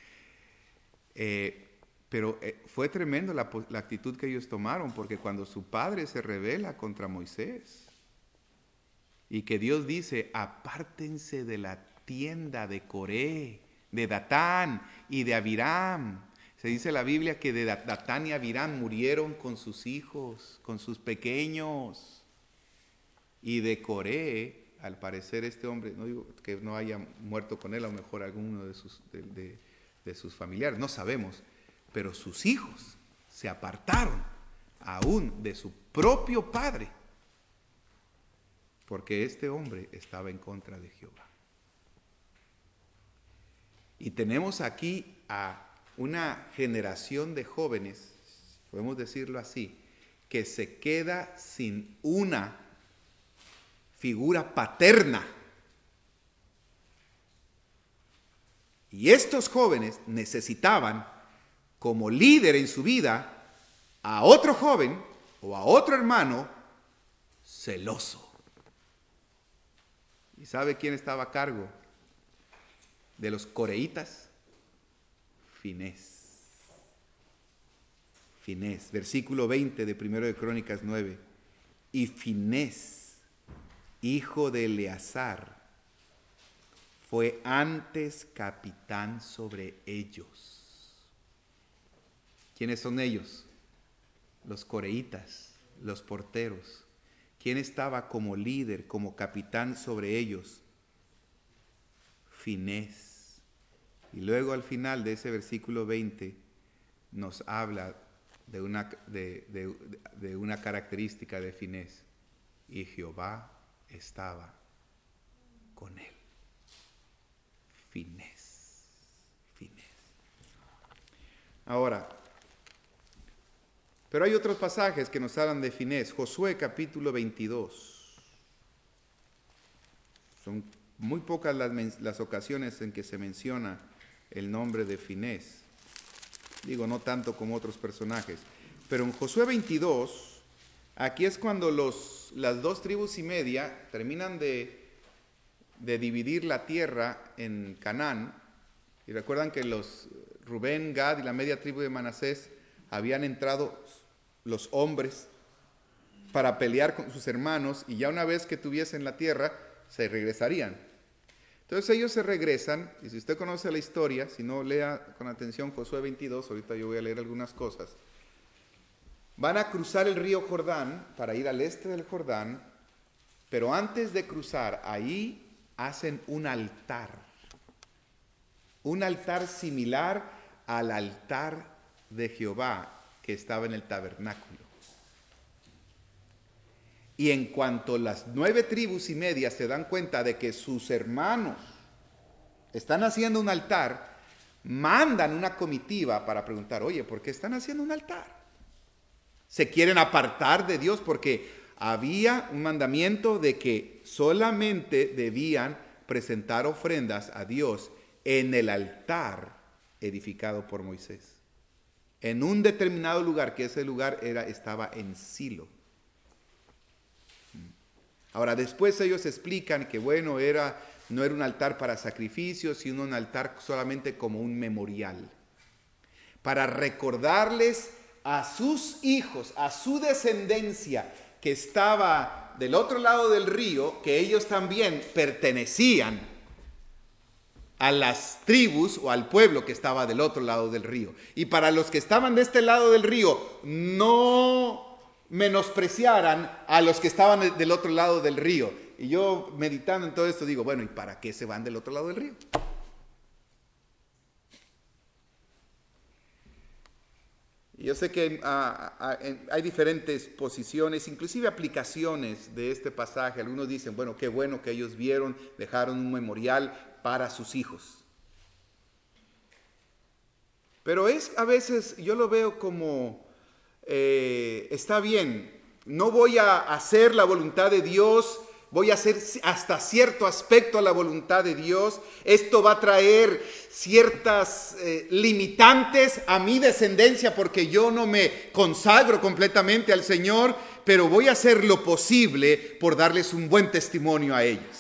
Eh, pero eh, fue tremendo la, la actitud que ellos tomaron, porque cuando su padre se rebela contra Moisés, y que Dios dice, apártense de la tienda de Coré, de Datán y de Abiram. Se dice en la Biblia que de Datán y Abiram murieron con sus hijos, con sus pequeños. Y de Coré, al parecer este hombre, no digo que no haya muerto con él, a lo mejor alguno de sus, de, de, de sus familiares, no sabemos. Pero sus hijos se apartaron aún de su propio padre, porque este hombre estaba en contra de Jehová. Y tenemos aquí a una generación de jóvenes, podemos decirlo así, que se queda sin una figura paterna. Y estos jóvenes necesitaban, como líder en su vida, a otro joven o a otro hermano celoso. ¿Y sabe quién estaba a cargo de los coreitas? Finés. Finés, versículo veinte de Primero de Crónicas nueve. Y Finés, hijo de Eleazar, fue antes capitán sobre ellos. ¿Quiénes son ellos? Los coreitas, los porteros. ¿Quién estaba como líder, como capitán sobre ellos? Finés. Y luego al final de ese versículo veinte nos habla de una, de, de, de una característica de Finés. Y Jehová estaba con él. Finés. Finés. Ahora, pero hay otros pasajes que nos hablan de Finés. Josué capítulo veintidós. Son muy pocas las, las ocasiones en que se menciona el nombre de Finés. Digo, no tanto como otros personajes. Pero en Josué veintidós, aquí es cuando los, las dos tribus y media terminan de, de dividir la tierra en Canaán. Y recuerdan que los Rubén, Gad y la media tribu de Manasés habían entrado los hombres para pelear con sus hermanos, y ya una vez que tuviesen la tierra, se regresarían. Entonces ellos se regresan, y si usted conoce la historia, si no, lea con atención Josué veintidós, ahorita yo voy a leer algunas cosas. Van a cruzar el río Jordán para ir al este del Jordán, pero antes de cruzar, ahí hacen un altar. Un altar similar al altar de Jehová que estaba en el tabernáculo. Y en cuanto las nueve tribus y media se dan cuenta de que sus hermanos están haciendo un altar, mandan una comitiva para preguntar, oye, ¿por qué están haciendo un altar? Se quieren apartar de Dios porque había un mandamiento de que solamente debían presentar ofrendas a Dios en el altar edificado por Moisés. En un determinado lugar, que ese lugar era, estaba en Silo. Ahora, después ellos explican que, bueno, era, no era un altar para sacrificios, sino un altar solamente como un memorial. Para recordarles a sus hijos, a su descendencia, que estaba del otro lado del río, que ellos también pertenecían a las tribus o al pueblo que estaba del otro lado del río. Y para los que estaban de este lado del río, no menospreciaran a los que estaban del otro lado del río. Y yo, meditando en todo esto, digo, bueno, ¿y para qué se van del otro lado del río? Yo sé que uh, hay diferentes posiciones, inclusive aplicaciones de este pasaje. Algunos dicen, bueno, qué bueno que ellos vieron, dejaron un memorial para sus hijos. Pero es a veces, yo lo veo como, eh, está bien, no voy a hacer la voluntad de Dios, voy a hacer hasta cierto aspecto a la voluntad de Dios. Esto va a traer ciertas eh, limitantes a mi descendencia porque yo no me consagro completamente al Señor, pero voy a hacer lo posible por darles un buen testimonio a ellos.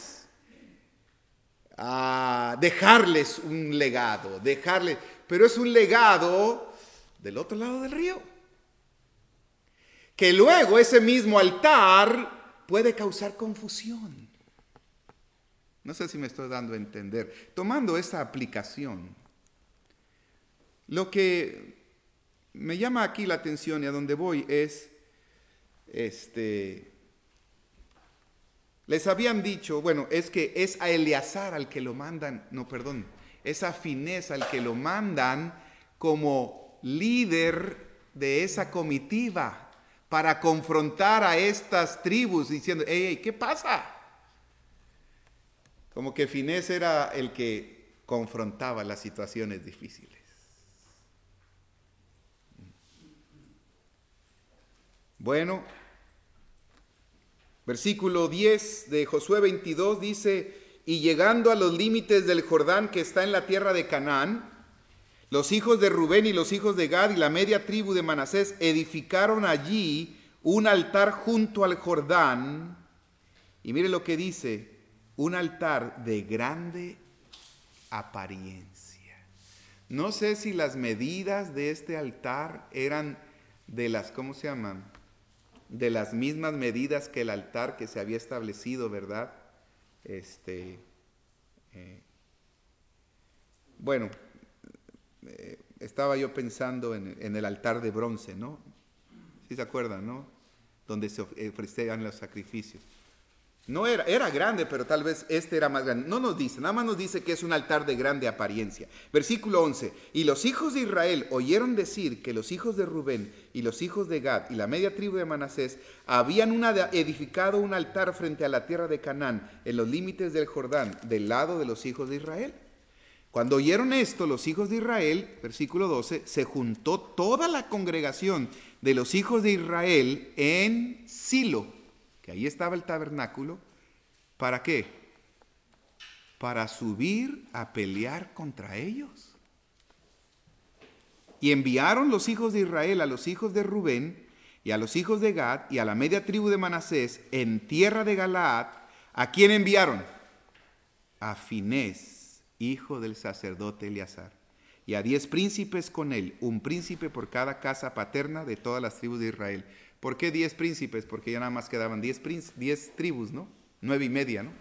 A dejarles un legado, dejarles, pero es un legado del otro lado del río. Que luego ese mismo altar puede causar confusión. No sé si me estoy dando a entender. Tomando esa aplicación, lo que me llama aquí la atención y a donde voy es, este, les habían dicho, bueno, es que es a Eleazar al que lo mandan, no, perdón, es a Finés al que lo mandan como líder de esa comitiva, para confrontar a estas tribus diciendo, hey, hey, ¿qué pasa? Como que Finés era el que confrontaba las situaciones difíciles. Bueno, versículo diez de Josué veintidós dice, y llegando a los límites del Jordán que está en la tierra de Canaán, los hijos de Rubén y los hijos de Gad y la media tribu de Manasés edificaron allí un altar junto al Jordán. Y mire lo que dice, un altar de grande apariencia. No sé si las medidas de este altar eran de las, ¿cómo se llaman? De las mismas medidas que el altar que se había establecido, ¿verdad? Este, eh, bueno, Eh, estaba yo pensando en, en el altar de bronce, ¿no? ¿Sí se acuerdan, no? Donde se ofrecían los sacrificios. No era, era grande, pero tal vez este era más grande. No nos dice, nada más nos dice que es un altar de grande apariencia. Versículo once. Y los hijos de Israel oyeron decir que los hijos de Rubén y los hijos de Gad y la media tribu de Manasés habían una, edificado un altar frente a la tierra de Canaán, en los límites del Jordán, del lado de los hijos de Israel. Cuando oyeron esto, los hijos de Israel, versículo doce, se juntó toda la congregación de los hijos de Israel en Silo, que ahí estaba el tabernáculo. ¿Para qué? Para subir a pelear contra ellos. Y enviaron los hijos de Israel a los hijos de Rubén y a los hijos de Gad y a la media tribu de Manasés en tierra de Galaad. ¿A quién enviaron? A Finés, hijo del sacerdote Eleazar, y a diez príncipes con él, un príncipe por cada casa paterna de todas las tribus de Israel. ¿Por qué diez príncipes? Porque ya nada más quedaban diez, diez tribus, ¿no? Nueve y media, ¿no?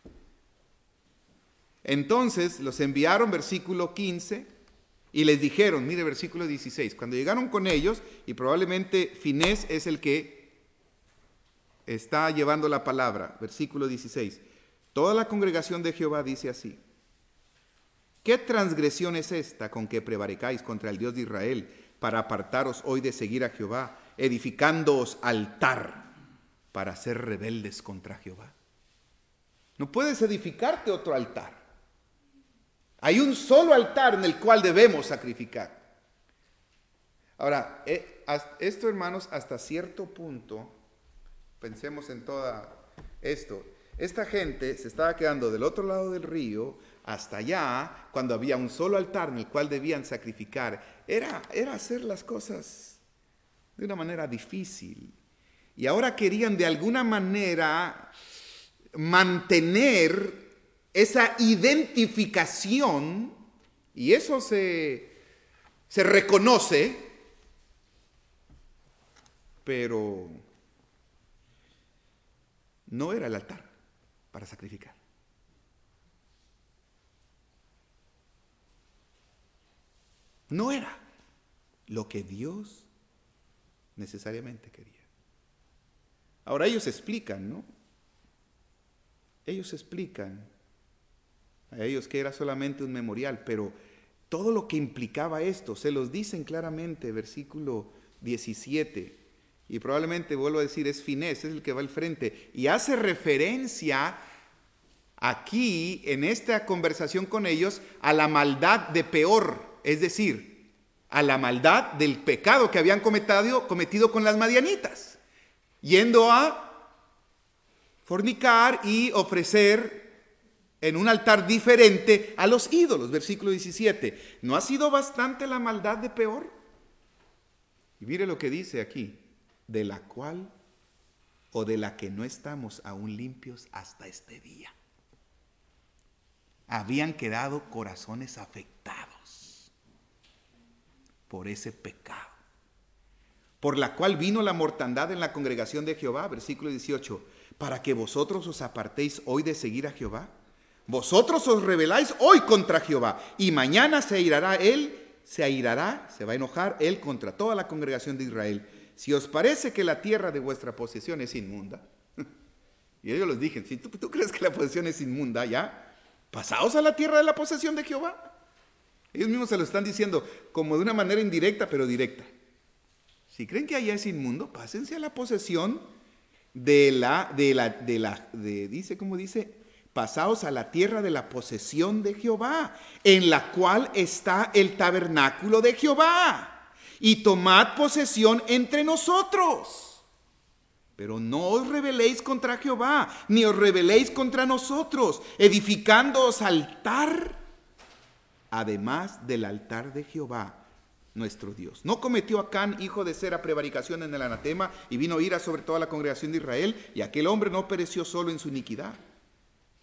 Entonces los enviaron, versículo quince, y les dijeron, mire versículo dieciséis, cuando llegaron con ellos, y probablemente Finés es el que está llevando la palabra, versículo dieciséis, toda la congregación de Jehová dice así: ¿qué transgresión es esta con que prevaricáis contra el Dios de Israel para apartaros hoy de seguir a Jehová, edificándoos altar para ser rebeldes contra Jehová? No puedes edificarte otro altar. Hay un solo altar en el cual debemos sacrificar. Ahora, esto, hermanos, hasta cierto punto, pensemos en todo esto. Esta gente se estaba quedando del otro lado del río hasta allá, cuando había un solo altar en el cual debían sacrificar. Era, era hacer las cosas de una manera difícil. Y ahora querían de alguna manera mantener esa identificación, y eso se, se reconoce, pero no era el altar para sacrificar. No era lo que Dios necesariamente quería. Ahora ellos explican, ¿no? Ellos explican a ellos que era solamente un memorial, pero todo lo que implicaba esto, se los dicen claramente, versículo diecisiete, y probablemente, vuelvo a decir, es Finés, es el que va al frente, y hace referencia aquí, en esta conversación con ellos, a la maldad de Peor, es decir, a la maldad del pecado que habían cometido, cometido con las madianitas, yendo a fornicar y ofrecer en un altar diferente a los ídolos. Versículo diecisiete. ¿No ha sido bastante la maldad de Peor? Y mire lo que dice aquí: de la cual o de la que no estamos aún limpios hasta este día. Habían quedado corazones afectados por ese pecado, por la cual vino la mortandad en la congregación de Jehová. Versículo dieciocho. Para que vosotros os apartéis hoy de seguir a Jehová. Vosotros os rebeláis hoy contra Jehová, y mañana se airará él, se airará, se va a enojar él contra toda la congregación de Israel. Si os parece que la tierra de vuestra posesión es inmunda, y ellos les dije, si tú, tú crees que la posesión es inmunda, ya, pasaos a la tierra de la posesión de Jehová. Ellos mismos se lo están diciendo como de una manera indirecta, pero directa. Si creen que allá es inmundo, pásense a la posesión de la, de la, de la, de, dice, ¿cómo dice? Pasaos a la tierra de la posesión de Jehová, en la cual está el tabernáculo de Jehová, y tomad posesión entre nosotros. Pero no os rebeléis contra Jehová, ni os rebeléis contra nosotros, edificándoos altar, además del altar de Jehová nuestro Dios. ¿No cometió Acán, hijo de Sera, prevaricación en el anatema, y vino ira sobre toda la congregación de Israel, y aquel hombre no pereció solo en su iniquidad?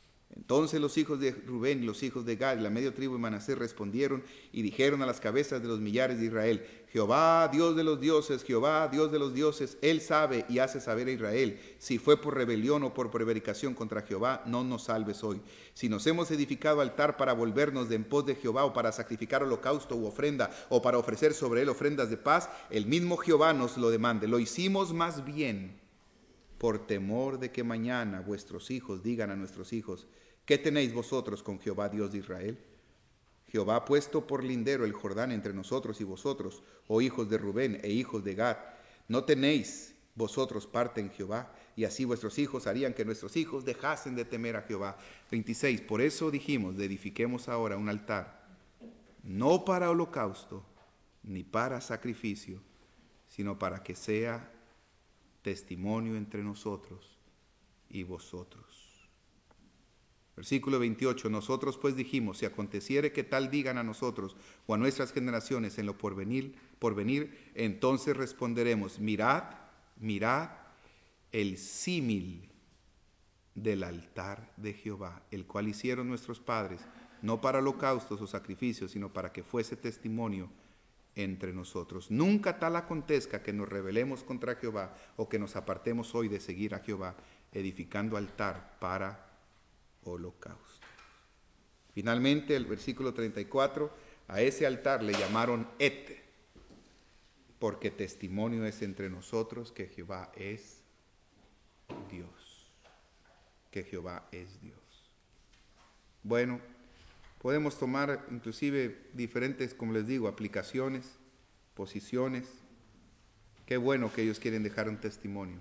Entonces los hijos de Rubén y los hijos de Gad y la media tribu de Manasés respondieron y dijeron a las cabezas de los millares de Israel: Jehová, Dios de los dioses, Jehová, Dios de los dioses, Él sabe y hace saber a Israel. Si fue por rebelión o por prevaricación contra Jehová, no nos salves hoy. Si nos hemos edificado altar para volvernos de en pos de Jehová, o para sacrificar holocausto u ofrenda, o para ofrecer sobre él ofrendas de paz, el mismo Jehová nos lo demande. Lo hicimos más bien por temor de que mañana vuestros hijos digan a nuestros hijos: ¿qué tenéis vosotros con Jehová, Dios de Israel? Jehová ha puesto por lindero el Jordán entre nosotros y vosotros, oh hijos de Rubén e hijos de Gad. ¿No tenéis vosotros parte en Jehová? Y así vuestros hijos harían que nuestros hijos dejasen de temer a Jehová. veintiséis. Por eso dijimos: edifiquemos ahora un altar, no para holocausto, ni para sacrificio, sino para que sea testimonio entre nosotros y vosotros. Versículo veintiocho. Nosotros pues dijimos: si aconteciere que tal digan a nosotros o a nuestras generaciones en lo porvenir, porvenir, entonces responderemos: mirad, mirad el símil del altar de Jehová, el cual hicieron nuestros padres, no para holocaustos o sacrificios, sino para que fuese testimonio entre nosotros. Nunca tal acontezca que nos rebelemos contra Jehová, o que nos apartemos hoy de seguir a Jehová, edificando altar para holocausto. Finalmente, el versículo treinta y cuatro, a ese altar le llamaron Et, porque testimonio es entre nosotros que Jehová es Dios, que Jehová es Dios. Bueno, podemos tomar inclusive diferentes, como les digo, aplicaciones, posiciones. Qué bueno que ellos quieren dejar un testimonio.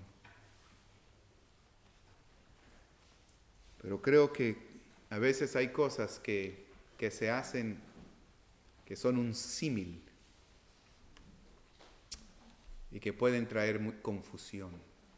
Pero creo que a veces hay cosas que, que se hacen que son un símil y que pueden traer muy confusión.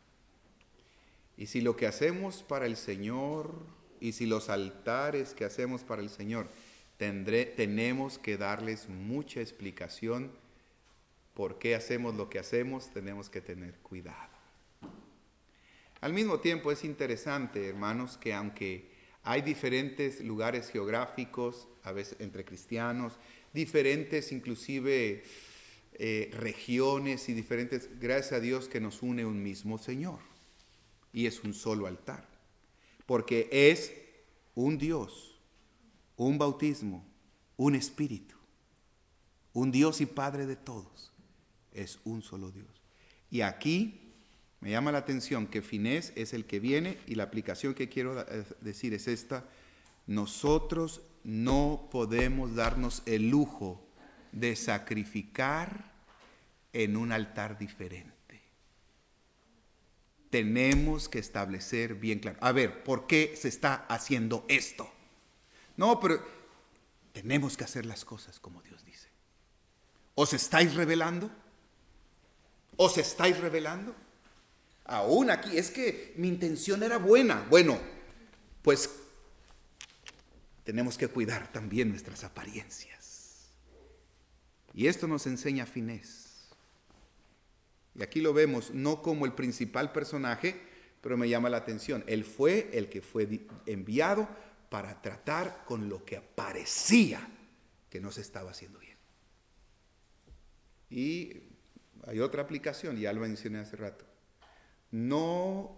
Y si lo que hacemos para el Señor, y si los altares que hacemos para el Señor, tendré, tenemos que darles mucha explicación por qué hacemos lo que hacemos, tenemos que tener cuidado. Al mismo tiempo es interesante, hermanos, que aunque hay diferentes lugares geográficos, a veces entre cristianos, diferentes inclusive eh, regiones y diferentes, gracias a Dios que nos une un mismo Señor. Y es un solo altar. Porque es un Dios, un bautismo, un espíritu, un Dios y Padre de todos. Es un solo Dios. Y aquí me llama la atención que Finés es el que viene, y la aplicación que quiero decir es esta: nosotros no podemos darnos el lujo de sacrificar en un altar diferente. Tenemos que establecer bien claro, a ver, ¿por qué se está haciendo esto? No, pero tenemos que hacer las cosas como Dios dice. ¿Os estáis rebelando? ¿Os estáis rebelando? Aún aquí, es que mi intención era buena. Bueno, pues tenemos que cuidar también nuestras apariencias. Y esto nos enseña Finés. Y aquí lo vemos no como el principal personaje, pero me llama la atención. Él fue el que fue enviado para tratar con lo que parecía que no se estaba haciendo bien. Y hay otra aplicación, ya lo mencioné hace rato. No,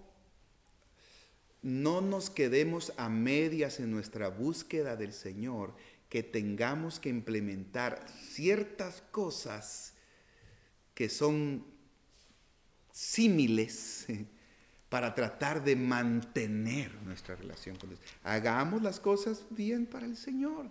no nos quedemos a medias en nuestra búsqueda del Señor, que tengamos que implementar ciertas cosas que son símiles para tratar de mantener nuestra relación con Dios. Hagamos las cosas bien para el Señor.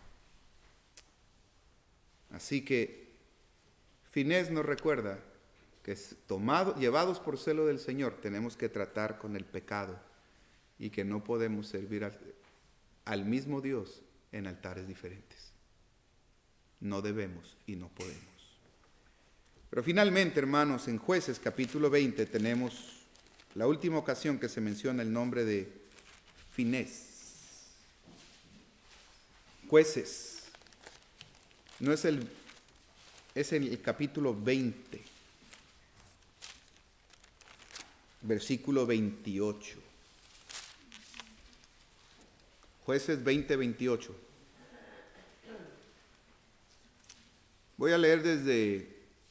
Así que Finés nos recuerda que tomado, llevados por celo del Señor, tenemos que tratar con el pecado, y que no podemos servir al, al mismo Dios en altares diferentes. No debemos y no podemos. Pero finalmente, hermanos, en Jueces capítulo veinte tenemos la última ocasión que se menciona el nombre de Finés. Jueces. No es el, es el capítulo veinte, versículo veintiocho. Jueces veinte, veintiocho. Voy a leer desde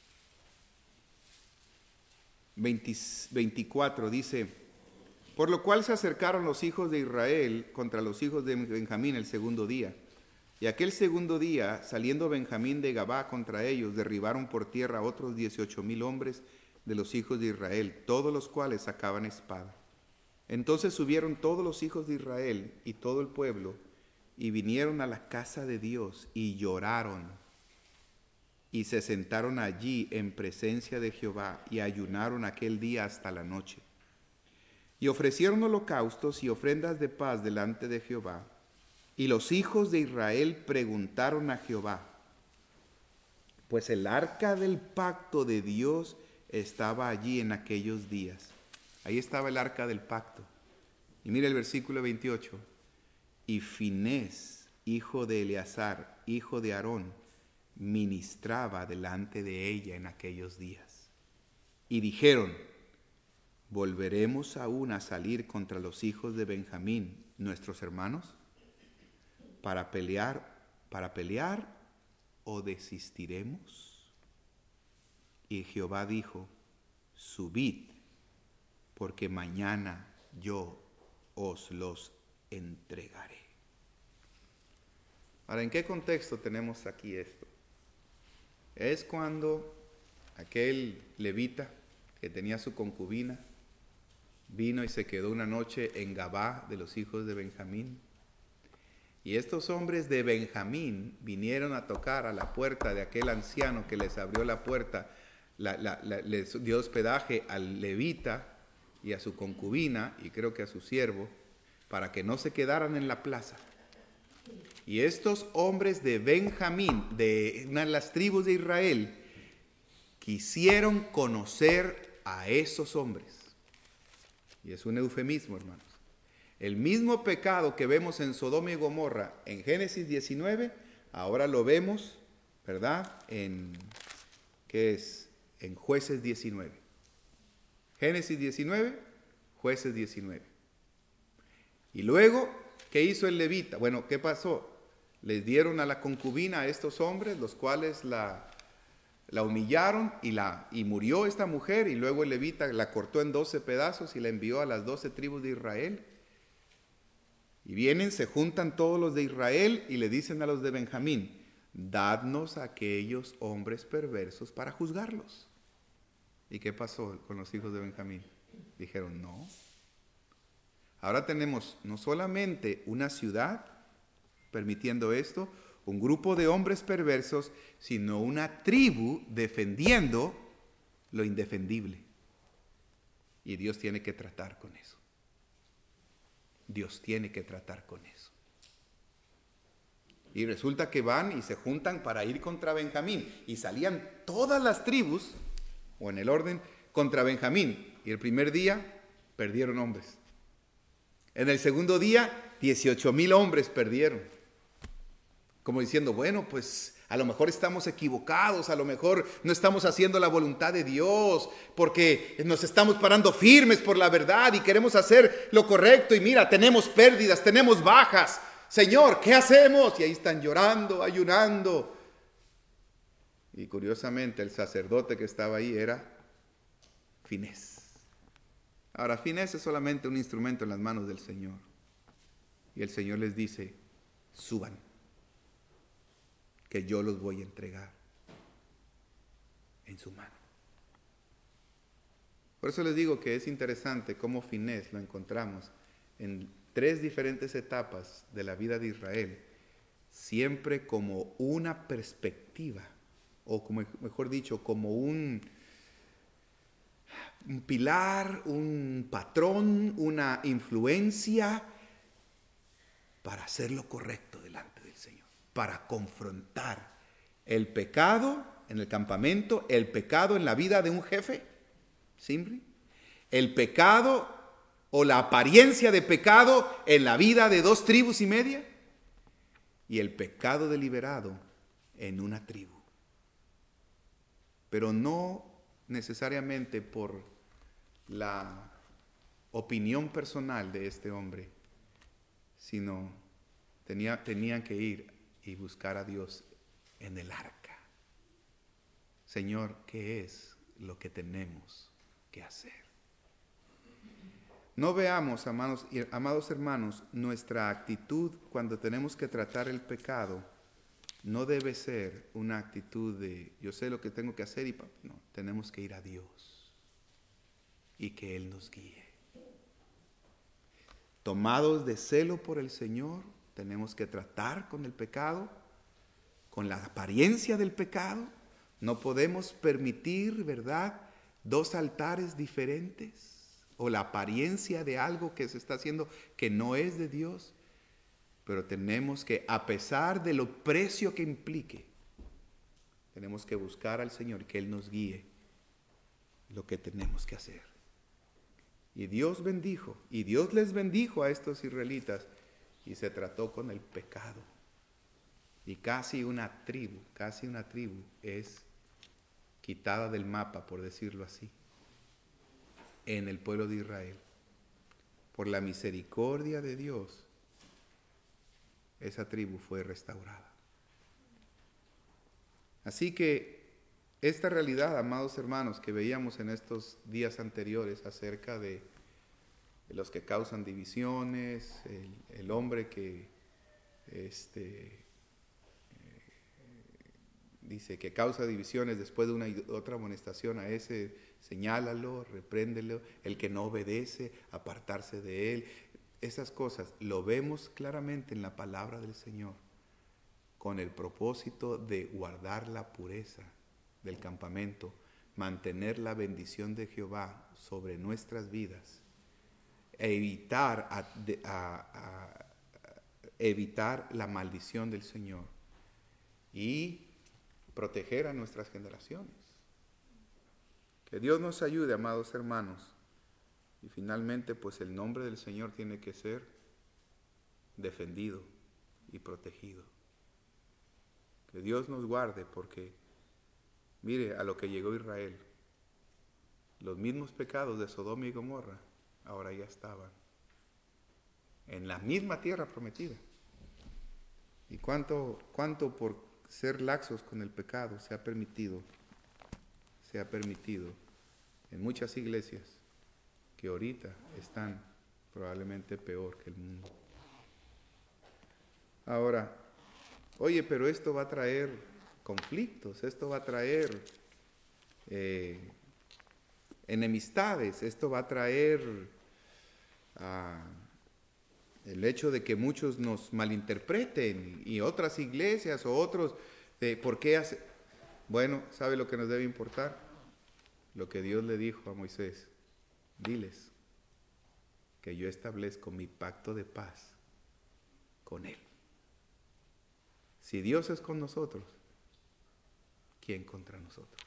veinte, veinticuatro. Dice: por lo cual se acercaron los hijos de Israel contra los hijos de Benjamín el segundo día. Y aquel segundo día, saliendo Benjamín de Gabá contra ellos, derribaron por tierra a otros dieciocho mil hombres de los hijos de Israel, todos los cuales sacaban espada. Entonces subieron todos los hijos de Israel y todo el pueblo, y vinieron a la casa de Dios, y lloraron, y se sentaron allí en presencia de Jehová, y ayunaron aquel día hasta la noche. Y ofrecieron holocaustos y ofrendas de paz delante de Jehová. Y los hijos de Israel preguntaron a Jehová, pues el arca del pacto de Dios estaba allí en aquellos días. Ahí estaba el arca del pacto. Y mira el versículo veintiocho. Y Finés, hijo de Eleazar, hijo de Aarón, ministraba delante de ella en aquellos días. Y dijeron: ¿volveremos aún a salir contra los hijos de Benjamín, nuestros hermanos? Para pelear, para pelear, ¿o desistiremos? Y Jehová dijo: subid, porque mañana yo os los entregaré. Ahora, ¿en qué contexto tenemos aquí esto? Es cuando aquel levita que tenía su concubina vino y se quedó una noche en Gabá de los hijos de Benjamín. Y estos hombres de Benjamín vinieron a tocar a la puerta de aquel anciano que les abrió la puerta, la, la, la, les dio hospedaje al levita y a su concubina, y creo que a su siervo, para que no se quedaran en la plaza. Y estos hombres de Benjamín, de una de las tribus de Israel, quisieron conocer a esos hombres. Y es un eufemismo, hermanos. El mismo pecado que vemos en Sodoma y Gomorra en Génesis diecinueve, ahora lo vemos, ¿verdad? En, ¿qué es? En Jueces diecinueve. Génesis diecinueve, Jueces diecinueve. Y luego, ¿qué hizo el levita? Bueno, ¿qué pasó? Les dieron a la concubina a estos hombres, los cuales la, la humillaron y, la, y murió esta mujer, y luego el levita la cortó en doce pedazos y la envió a las doce tribus de Israel. Y vienen, se juntan todos los de Israel y le dicen a los de Benjamín: dadnos a aquellos hombres perversos para juzgarlos. ¿Y qué pasó con los hijos de Benjamín? Dijeron: no. Ahora tenemos no solamente una ciudad permitiendo esto, un grupo de hombres perversos, sino una tribu defendiendo lo indefendible. Y Dios tiene que tratar con eso. Dios tiene que tratar con eso. Y resulta que van y se juntan para ir contra Benjamín. Y salían todas las tribus, o en el orden, contra Benjamín. Y el primer día perdieron hombres. En el segundo día, dieciocho mil hombres perdieron. Como diciendo, bueno, pues a lo mejor estamos equivocados, a lo mejor no estamos haciendo la voluntad de Dios, porque nos estamos parando firmes por la verdad y queremos hacer lo correcto. Y mira, tenemos pérdidas, tenemos bajas. Señor, ¿qué hacemos? Y ahí están llorando, ayunando. Y curiosamente el sacerdote que estaba ahí era Finés. Ahora, Finés es solamente un instrumento en las manos del Señor. Y el Señor les dice: suban, que yo los voy a entregar en su mano. Por eso les digo que es interesante cómo Finés lo encontramos en tres diferentes etapas de la vida de Israel, siempre como una perspectiva, o como, mejor dicho, como un, un pilar, un patrón, una influencia para hacer lo correcto delante del Señor, para confrontar el pecado en el campamento, el pecado en la vida de un jefe, Zimri, el pecado o la apariencia de pecado en la vida de dos tribus y media, y el pecado deliberado en una tribu. Pero no necesariamente por la opinión personal de este hombre, sino tenía, tenían que ir y buscar a Dios en el arca. Señor, ¿qué es lo que tenemos que hacer? No veamos, amados, amados hermanos, nuestra actitud cuando tenemos que tratar el pecado no debe ser una actitud de yo sé lo que tengo que hacer y no, tenemos que ir a Dios y que Él nos guíe. Tomados de celo por el Señor, tenemos que tratar con el pecado, con la apariencia del pecado. No podemos permitir, ¿verdad?, dos altares diferentes o la apariencia de algo que se está haciendo que no es de Dios. Pero tenemos que, a pesar de lo precio que implique, tenemos que buscar al Señor, que Él nos guíe lo que tenemos que hacer. Y Dios bendijo, y Dios les bendijo a estos israelitas, y se trató con el pecado. Y casi una tribu, casi una tribu es quitada del mapa, por decirlo así, en el pueblo de Israel. Por la misericordia de Dios, esa tribu fue restaurada. Así que esta realidad, amados hermanos, que veíamos en estos días anteriores acerca de los que causan divisiones, el, el hombre que este, eh, dice que causa divisiones después de una y otra amonestación, a ese señálalo, repréndelo, el que no obedece, apartarse de él. Esas cosas lo vemos claramente en la palabra del Señor, con el propósito de guardar la pureza del campamento, mantener la bendición de Jehová sobre nuestras vidas, evitar, a, a, a, evitar la maldición del Señor y proteger a nuestras generaciones. Que Dios nos ayude, amados hermanos. Y finalmente, pues el nombre del Señor tiene que ser defendido y protegido. Que Dios nos guarde, porque mire a lo que llegó Israel. Los mismos pecados de Sodoma y Gomorra ahora ya estaban en la misma tierra prometida. Y cuánto, cuánto por ser laxos con el pecado se ha permitido, se ha permitido en muchas iglesias que ahorita están probablemente peor que el mundo. Ahora, oye, pero esto va a traer conflictos, esto va a traer eh, enemistades, esto va a traer uh, el hecho de que muchos nos malinterpreten y otras iglesias o otros, de ¿por qué hace? Bueno, ¿sabe lo que nos debe importar? Lo que Dios le dijo a Moisés. Diles que yo establezco mi pacto de paz con él. Si Dios es con nosotros, ¿quién contra nosotros?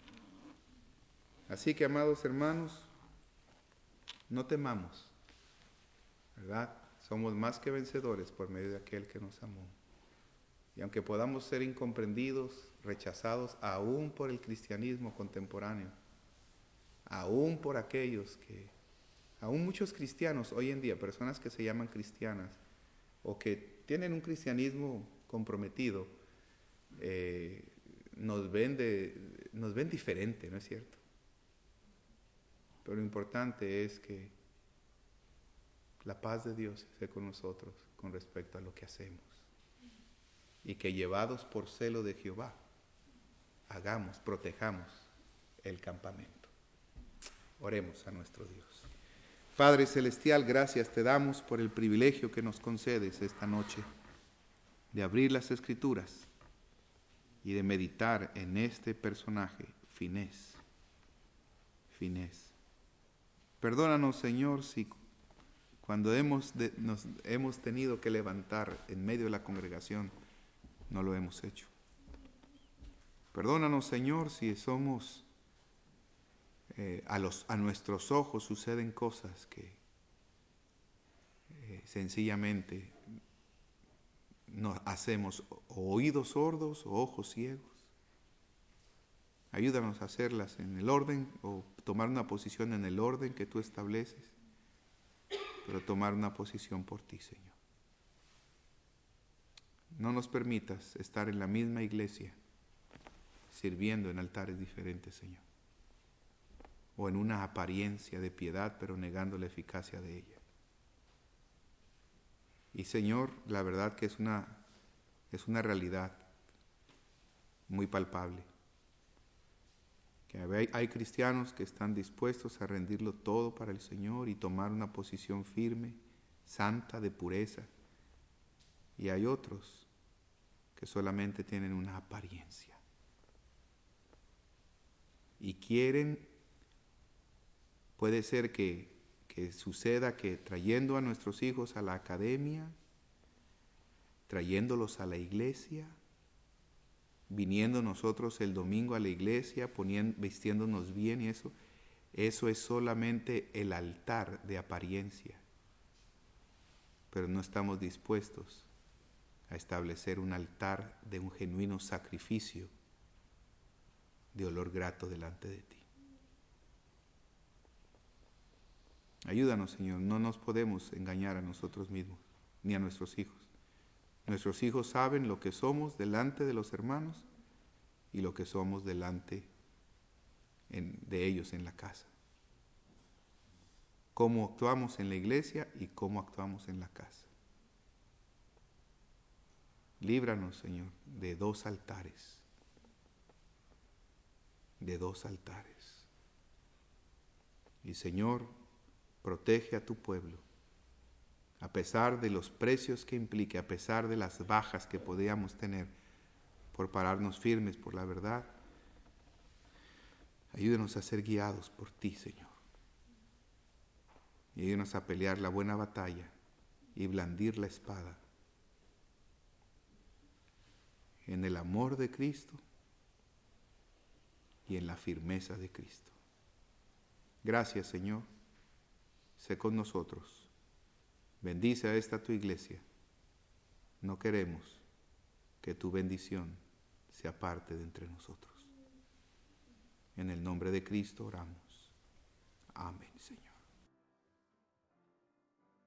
Así que, amados hermanos, no temamos, ¿verdad? Somos más que vencedores por medio de aquel que nos amó. Y aunque podamos ser incomprendidos, rechazados, aún por el cristianismo contemporáneo, aún por aquellos que, aún muchos cristianos hoy en día, personas que se llaman cristianas o que tienen un cristianismo comprometido, eh, nos ven de, nos ven diferente, ¿no es cierto? Pero lo importante es que la paz de Dios esté con nosotros con respecto a lo que hacemos y que llevados por celo de Jehová hagamos, protejamos el campamento. Oremos a nuestro Dios. Padre Celestial, gracias te damos por el privilegio que nos concedes esta noche de abrir las Escrituras y de meditar en este personaje, Finés. Finés. Perdónanos, Señor, si cuando hemos, de, nos hemos tenido que levantar en medio de la congregación, no lo hemos hecho. Perdónanos, Señor, si somos... Eh, a, los, a nuestros ojos suceden cosas que eh, sencillamente nos hacemos o oídos sordos o ojos ciegos. Ayúdanos a hacerlas en el orden o tomar una posición en el orden que tú estableces, pero tomar una posición por ti, Señor. no nos permitas estar en la misma iglesia sirviendo en altares diferentes, Señor, o en una apariencia de piedad, pero negando la eficacia de ella. Y Señor, la verdad que es una, es una realidad muy palpable, que hay, hay cristianos que están dispuestos a rendirlo todo para el Señor y tomar una posición firme, santa, de pureza, y hay otros que solamente tienen una apariencia y quieren, puede ser que, que suceda que trayendo a nuestros hijos a la academia, trayéndolos a la iglesia, viniendo nosotros el domingo a la iglesia, poniendo, vistiéndonos bien y eso, eso es solamente el altar de apariencia, pero no estamos dispuestos a establecer un altar de un genuino sacrificio de olor grato delante de ti. Ayúdanos, Señor, no nos podemos engañar a nosotros mismos, ni a nuestros hijos. Nuestros hijos saben lo que somos delante de los hermanos y lo que somos delante en, de ellos en la casa. Cómo actuamos en la iglesia y cómo actuamos en la casa. Líbranos, Señor, de dos altares, de dos altares. Y, Señor, protege a tu pueblo, a pesar de los precios que implique, a pesar de las bajas que podíamos tener por pararnos firmes por la verdad. Ayúdenos a ser guiados por ti, Señor. Y ayúdenos a pelear la buena batalla y blandir la espada en el amor de Cristo y en la firmeza de Cristo. Gracias, Señor. Sé con nosotros. Bendice a esta tu iglesia. No queremos que tu bendición se aparte de entre nosotros. En el nombre de Cristo oramos. Amén, Señor.